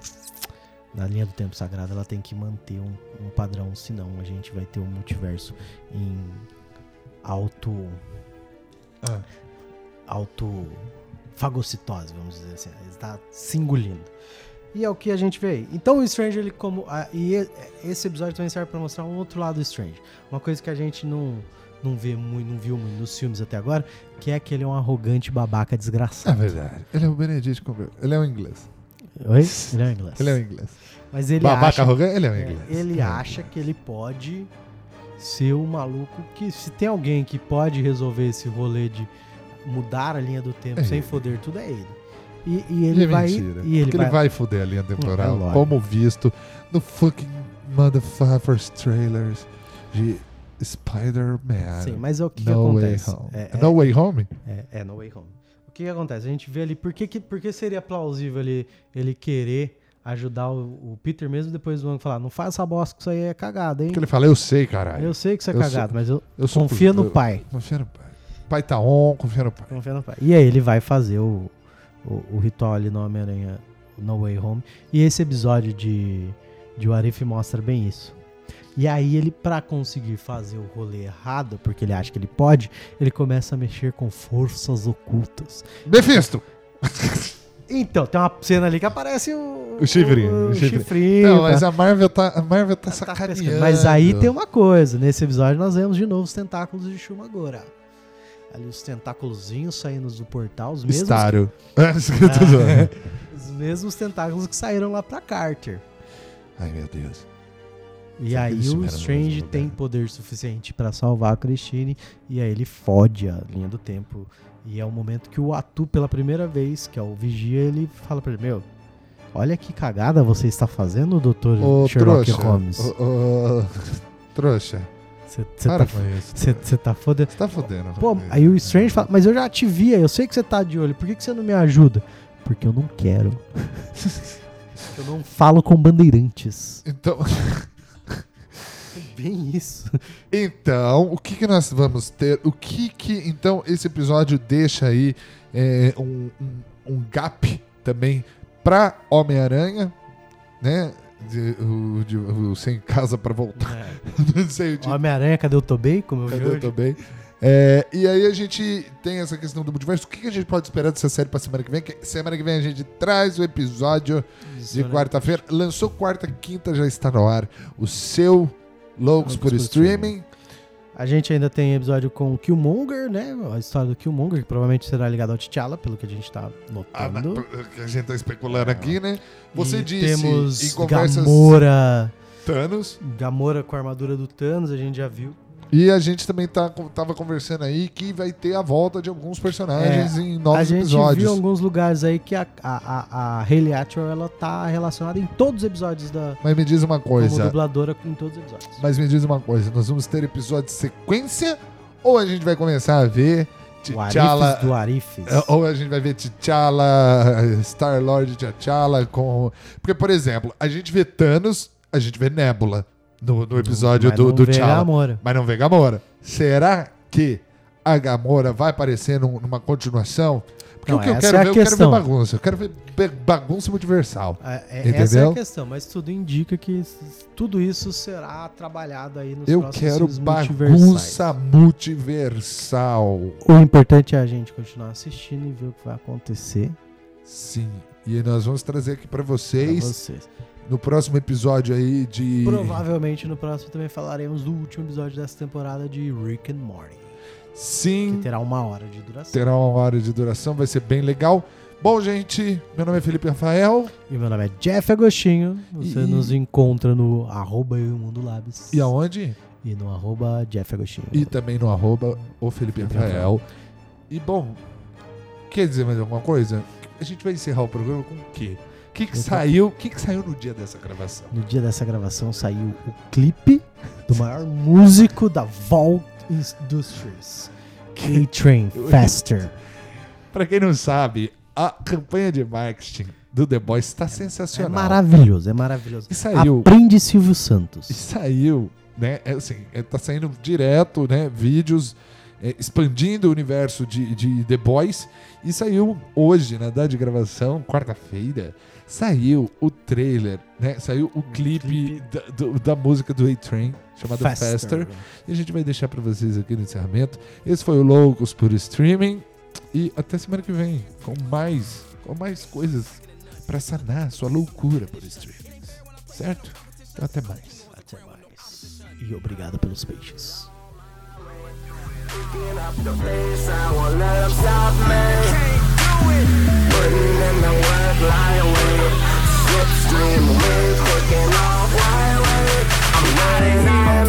[SPEAKER 1] na linha do tempo sagrado, ela tem que manter um, um padrão, senão a gente vai ter um multiverso em auto
[SPEAKER 2] Ah.
[SPEAKER 1] auto fagocitose, vamos dizer assim. Ele está se engolindo. E é o que a gente vê aí. Então o Strange, ele como... ah, e e- esse episódio também serve pra mostrar um outro lado do Strange. Uma coisa que a gente não, não vê muito, não viu muito nos filmes até agora, que é que ele é um arrogante babaca
[SPEAKER 2] É
[SPEAKER 1] desgraçado.
[SPEAKER 2] verdade. Ele é o Benedict Cumberbatch. Ele é um inglês.
[SPEAKER 1] Oi? Ele é um inglês.
[SPEAKER 2] Ele é um inglês.
[SPEAKER 1] Mas ele
[SPEAKER 2] Babaca
[SPEAKER 1] acha...
[SPEAKER 2] arrogante, ele é um
[SPEAKER 1] é,
[SPEAKER 2] inglês.
[SPEAKER 1] ele
[SPEAKER 2] É.
[SPEAKER 1] acha que ele pode ser o maluco que... Se tem alguém que pode resolver esse rolê de mudar a linha do tempo
[SPEAKER 2] É
[SPEAKER 1] sem
[SPEAKER 2] ele.
[SPEAKER 1] foder tudo, é ele. E, e
[SPEAKER 2] E
[SPEAKER 1] ele
[SPEAKER 2] é
[SPEAKER 1] vai...
[SPEAKER 2] mentira.
[SPEAKER 1] E ele
[SPEAKER 2] porque
[SPEAKER 1] vai...
[SPEAKER 2] ele vai foder a linha temporal,
[SPEAKER 1] É lógico.
[SPEAKER 2] como visto no fucking motherfuckers trailers de Spider-Man.
[SPEAKER 1] Sim, mas é o que, que
[SPEAKER 2] No Way
[SPEAKER 1] acontece?
[SPEAKER 2] Home.
[SPEAKER 1] É,
[SPEAKER 2] É No Way Home?
[SPEAKER 1] é, é No Way Home. O que, que acontece? A gente vê ali, por que, que, por que seria plausível ele, ele querer ajudar o, o Peter mesmo depois do Wong falar, não faz essa bosta que isso aí é cagada, hein?
[SPEAKER 2] Porque ele fala, eu sei, caralho.
[SPEAKER 1] Eu sei que isso é
[SPEAKER 2] Eu
[SPEAKER 1] cagado,
[SPEAKER 2] sou-
[SPEAKER 1] mas eu,
[SPEAKER 2] Eu sou
[SPEAKER 1] confia no
[SPEAKER 2] eu-
[SPEAKER 1] pai.
[SPEAKER 2] Confia no pai. Pai tá on, confia no pai.
[SPEAKER 1] Confia no pai. E aí ele vai fazer o, o, o ritual ali no Homem-Aranha No Way Home. E esse episódio de, de What If mostra bem isso. E aí ele, pra conseguir fazer o rolê errado, porque ele acha que ele pode, ele começa a mexer com forças ocultas.
[SPEAKER 2] Mephisto!
[SPEAKER 1] Então, tem uma cena ali que aparece o...
[SPEAKER 2] O chifrinho,
[SPEAKER 1] O,
[SPEAKER 2] o
[SPEAKER 1] o
[SPEAKER 2] chifrinho.
[SPEAKER 1] chifrinho.
[SPEAKER 2] Não,
[SPEAKER 1] tá?
[SPEAKER 2] mas a Marvel tá, a Marvel tá
[SPEAKER 1] Tá
[SPEAKER 2] sacaneando.
[SPEAKER 1] pescando. Mas aí tem uma coisa. Nesse episódio nós vemos de novo os tentáculos de Shumagora. Ali os tentáculozinhos saindo do portal. Os mesmos,
[SPEAKER 2] Staro. É isso que eu tô zoando.
[SPEAKER 1] os mesmos tentáculos que saíram lá pra Carter.
[SPEAKER 2] Ai, meu Deus.
[SPEAKER 1] E
[SPEAKER 2] Será que
[SPEAKER 1] aí
[SPEAKER 2] eles
[SPEAKER 1] o
[SPEAKER 2] estiveram no
[SPEAKER 1] Strange
[SPEAKER 2] mesmo lugar?
[SPEAKER 1] tem poder suficiente pra salvar a Christine. E aí ele fode a linha do tempo. E é o momento que o Atu, pela primeira vez, que é o Vigia, ele fala pra ele, meu, Olha que cagada você está fazendo, doutor
[SPEAKER 2] Ô,
[SPEAKER 1] Sherlock
[SPEAKER 2] trouxa.
[SPEAKER 1] Holmes.
[SPEAKER 2] Ô, ô, trouxa.
[SPEAKER 1] Você
[SPEAKER 2] Para
[SPEAKER 1] tá,
[SPEAKER 2] com isso.
[SPEAKER 1] cê, cê tá fodendo.
[SPEAKER 2] Você tá fodendo.
[SPEAKER 1] Pô,
[SPEAKER 2] rapaz.
[SPEAKER 1] aí o Strange fala, mas eu já te via, eu sei que você tá de olho, por que, que você não me ajuda? Porque eu não quero. Eu não falo com bandeirantes.
[SPEAKER 2] Então,
[SPEAKER 1] Bem isso.
[SPEAKER 2] então, o que, que nós vamos ter? O que que, então, esse episódio deixa aí é, um, um, um gap também pra Homem-Aranha, né? De, o, de, o Sem Casa pra Voltar. Não sei o tipo.
[SPEAKER 1] Homem-Aranha, cadê o Tobey? Como eu vi
[SPEAKER 2] Cadê eu
[SPEAKER 1] hoje?
[SPEAKER 2] também? É, e aí a gente tem essa questão do multiverso. O que que a gente pode esperar dessa série pra semana que vem? Que semana que vem a gente traz o episódio
[SPEAKER 1] Isso,
[SPEAKER 2] de
[SPEAKER 1] né?
[SPEAKER 2] quarta-feira. Lançou quarta, quinta, já está no ar. O seu Loucos
[SPEAKER 1] Loucos
[SPEAKER 2] por
[SPEAKER 1] por
[SPEAKER 2] Streaming.
[SPEAKER 1] A gente ainda tem episódio com o Killmonger, né? A história do Killmonger, que provavelmente será ligado ao T'Challa, pelo que a gente tá
[SPEAKER 2] Ah, na-
[SPEAKER 1] notando.
[SPEAKER 2] que a gente tá especulando aqui, né? Você
[SPEAKER 1] E
[SPEAKER 2] disse
[SPEAKER 1] temos
[SPEAKER 2] em conversas
[SPEAKER 1] Gamora,
[SPEAKER 2] Thanos.
[SPEAKER 1] Gamora com a armadura do Thanos, a gente já viu.
[SPEAKER 2] E a gente também tá, tava conversando aí que vai ter a volta de alguns personagens em novos
[SPEAKER 1] a gente
[SPEAKER 2] episódios.
[SPEAKER 1] viu em alguns lugares aí que a, a, a, a Hayley Atwell, ela tá relacionada em todos os episódios da
[SPEAKER 2] Mas me diz uma
[SPEAKER 1] como
[SPEAKER 2] coisa.
[SPEAKER 1] dubladora em todos os episódios.
[SPEAKER 2] Mas me diz uma coisa, nós vamos ter episódio de sequência ou a gente vai começar a ver
[SPEAKER 1] O
[SPEAKER 2] T'Challa,
[SPEAKER 1] Arifes do Arifes.
[SPEAKER 2] é, ou a gente vai ver T'Challa, Star-Lord T'Challa com... Porque, por exemplo, a gente vê Thanos, a gente vê Nebula no, no episódio
[SPEAKER 1] Mas
[SPEAKER 2] do,
[SPEAKER 1] não
[SPEAKER 2] do
[SPEAKER 1] vê
[SPEAKER 2] T'Challa,
[SPEAKER 1] Gamora.
[SPEAKER 2] mas não vê Gamora. Será que a Gamora vai aparecer num- numa continuação? Porque
[SPEAKER 1] Não,
[SPEAKER 2] o que eu
[SPEAKER 1] essa
[SPEAKER 2] quero
[SPEAKER 1] é a
[SPEAKER 2] ver, eu quero ver
[SPEAKER 1] questão.
[SPEAKER 2] bagunça. Eu quero ver be- bagunça multiversal.
[SPEAKER 1] É, é,
[SPEAKER 2] Entendeu?
[SPEAKER 1] essa é a questão, mas tudo indica que s- tudo isso será trabalhado aí nos
[SPEAKER 2] Eu
[SPEAKER 1] próximos
[SPEAKER 2] quero
[SPEAKER 1] filmes multiversais.
[SPEAKER 2] bagunça multiversal.
[SPEAKER 1] O importante é a gente continuar assistindo e ver o que vai acontecer
[SPEAKER 2] Sim. E nós vamos trazer aqui pra
[SPEAKER 1] pra
[SPEAKER 2] vocês
[SPEAKER 1] vocês.
[SPEAKER 2] no próximo episódio aí de...
[SPEAKER 1] Provavelmente no próximo também falaremos do último episódio dessa temporada de Rick and Morty, que
[SPEAKER 2] Sim,
[SPEAKER 1] terá uma hora de duração.
[SPEAKER 2] terá uma hora de duração, vai ser bem legal. Bom, gente, meu nome é Felipe Rafael.
[SPEAKER 1] E meu nome é Jeff Agostinho. Você
[SPEAKER 2] E-
[SPEAKER 1] nos encontra no arroba Eu e o Mundo Labs.
[SPEAKER 2] E aonde?
[SPEAKER 1] E no arroba Jeff Agostinho.
[SPEAKER 2] E também no arroba o Felipe
[SPEAKER 1] Felipe
[SPEAKER 2] Rafael. E bom, quer dizer mais alguma coisa? A gente vai encerrar o programa com o quê? O que, que
[SPEAKER 1] Eu tô-
[SPEAKER 2] saiu? O que, que saiu no dia dessa gravação?
[SPEAKER 1] No dia dessa gravação saiu o clipe do maior músico da Vault Industries, K-Train Faster.
[SPEAKER 2] Pra quem não sabe, a campanha de marketing do The Boys está
[SPEAKER 1] É
[SPEAKER 2] sensacional.
[SPEAKER 1] maravilhoso, é maravilhoso.
[SPEAKER 2] E saiu,
[SPEAKER 1] Aprende Silvio Santos.
[SPEAKER 2] e saiu, né? É assim, é, tá saindo direto, né? Vídeos é, expandindo o universo de, de The Boys. E saiu hoje, na data de gravação, quarta-feira, saiu o trailer, né? Saiu o clipe,
[SPEAKER 1] clipe.
[SPEAKER 2] Da, do- da música do A-Train, chamada Faster.
[SPEAKER 1] Faster.
[SPEAKER 2] E a gente vai deixar pra vocês aqui no encerramento. Esse foi o Loucos por Streaming. E até semana que vem, com mais, com mais coisas pra sanar a sua loucura por streaming. Certo? Então até mais.
[SPEAKER 1] Até mais. E obrigado pelos peixes.
[SPEAKER 3] Picking up the pace, I won't let 'em stop me. Putting in the work, lie away. Slipstream, wind, taking off, why wait? I'm riding out.